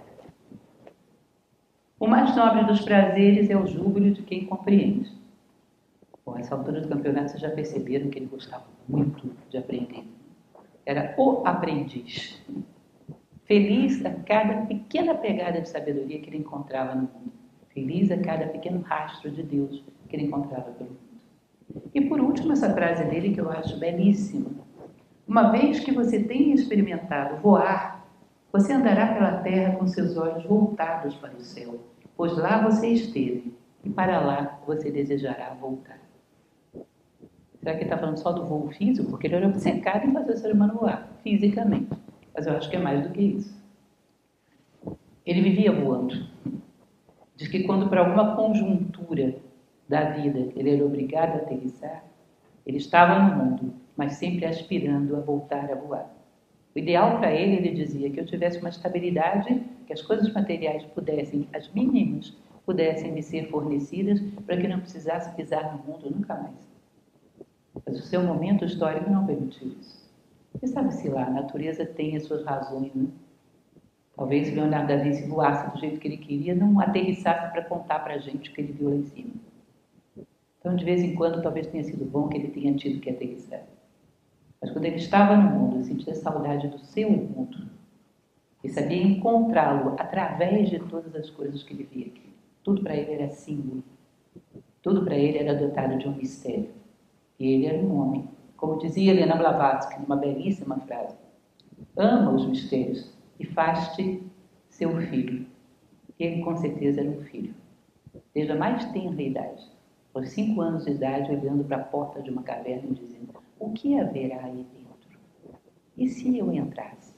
O mais nobre dos prazeres é o júbilo de quem compreende. Bom, essa altura do campeonato vocês já perceberam que ele gostava muito de aprender. Era o aprendiz. Feliz a cada pequena pegada de sabedoria que ele encontrava no mundo. Feliz a cada pequeno rastro de Deus que ele encontrava pelo mundo. E por último, essa frase dele que eu acho belíssima. Uma vez que você tenha experimentado voar, você andará pela terra com seus olhos voltados para o céu, pois lá você esteve e para lá você desejará voltar. Será que ele está falando só do voo físico? Porque ele era obcecado em fazer o ser humano voar, fisicamente. Mas eu acho que é mais do que isso. Ele vivia voando. Diz que quando por alguma conjuntura da vida ele era obrigado a aterrissar, ele estava no mundo, mas sempre aspirando a voltar a voar. O ideal para ele, ele dizia, que eu tivesse uma estabilidade, que as coisas materiais pudessem, as mínimas, pudessem me ser fornecidas para que não precisasse pisar no mundo nunca mais. Mas o seu momento histórico não permitiu isso. E sabe-se lá, a natureza tem as suas razões, né? Talvez se Leonardo da Vinci voasse do jeito que ele queria, não aterrissasse para contar para a gente o que ele viu lá em cima. Então, de vez em quando, talvez tenha sido bom que ele tenha tido que aterrissar. Mas quando ele estava no mundo, ele sentia saudade do seu mundo e sabia encontrá-lo através de todas as coisas que ele via aqui. Tudo para ele era símbolo, tudo para ele era dotado de um mistério. E ele era um homem. Como dizia Helena Blavatsky, numa belíssima frase: ama os mistérios e faz-te seu filho. Ele, com certeza, era um filho. Desde a mais tenra idade, aos cinco anos de idade, olhando para a porta de uma caverna e dizendo: o que haverá aí dentro? E se eu entrasse?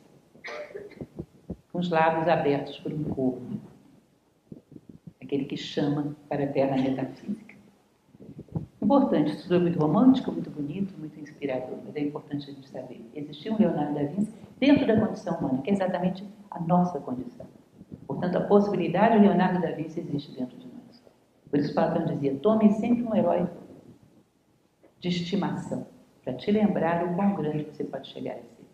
Com os lábios abertos por um corvo, aquele que chama para a terra metafísica. Importante, isso tudo é muito romântico, muito bonito, muito inspirador, mas é importante a gente saber. Existia um Leonardo da Vinci dentro da condição humana, que é exatamente a nossa condição. Portanto, a possibilidade de Leonardo da Vinci existe dentro de nós. Por isso Platão dizia: tome sempre um herói de estimação, para te lembrar o quão grande você pode chegar a ser.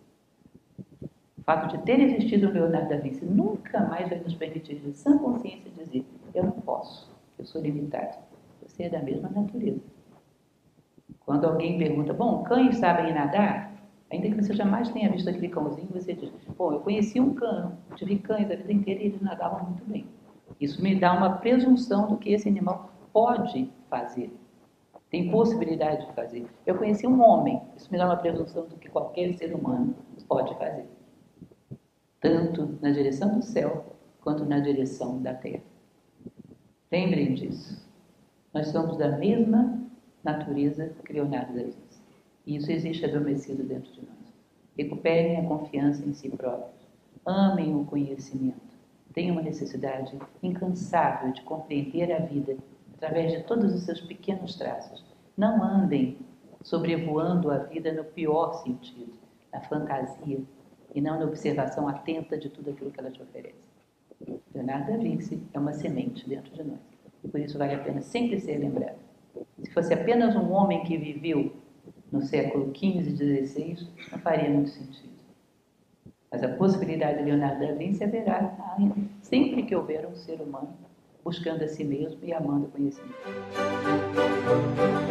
O fato de ter existido um Leonardo da Vinci nunca mais vai nos permitir, de sã consciência, dizer: eu não posso, eu sou limitado. Você é da mesma natureza. Quando alguém pergunta: bom, cães sabem nadar? Ainda que você jamais tenha visto aquele cãozinho, você diz: bom, eu conheci um cão, tive cães a vida inteira e eles nadavam muito bem. Isso me dá uma presunção do que esse animal pode fazer, tem possibilidade de fazer. Eu conheci um homem, isso me dá uma presunção do que qualquer ser humano pode fazer, tanto na direção do céu quanto na direção da terra. Lembrem disso. Nós somos da mesma natureza que Leonardo da Vinci. E isso existe adormecido dentro de nós. Recuperem a confiança em si próprios. Amem o conhecimento. Tenham uma necessidade incansável de compreender a vida através de todos os seus pequenos traços. Não andem sobrevoando a vida no pior sentido, na fantasia, e não na observação atenta de tudo aquilo que ela te oferece. Leonardo da Vinci é uma semente dentro de nós. E por isso vale a pena sempre ser lembrado. Se fosse apenas um homem que viveu no século quinze e dezesseis, não faria muito sentido. Mas a possibilidade de Leonardo da Vinci haverá sempre que houver um ser humano buscando a si mesmo e amando o conhecimento.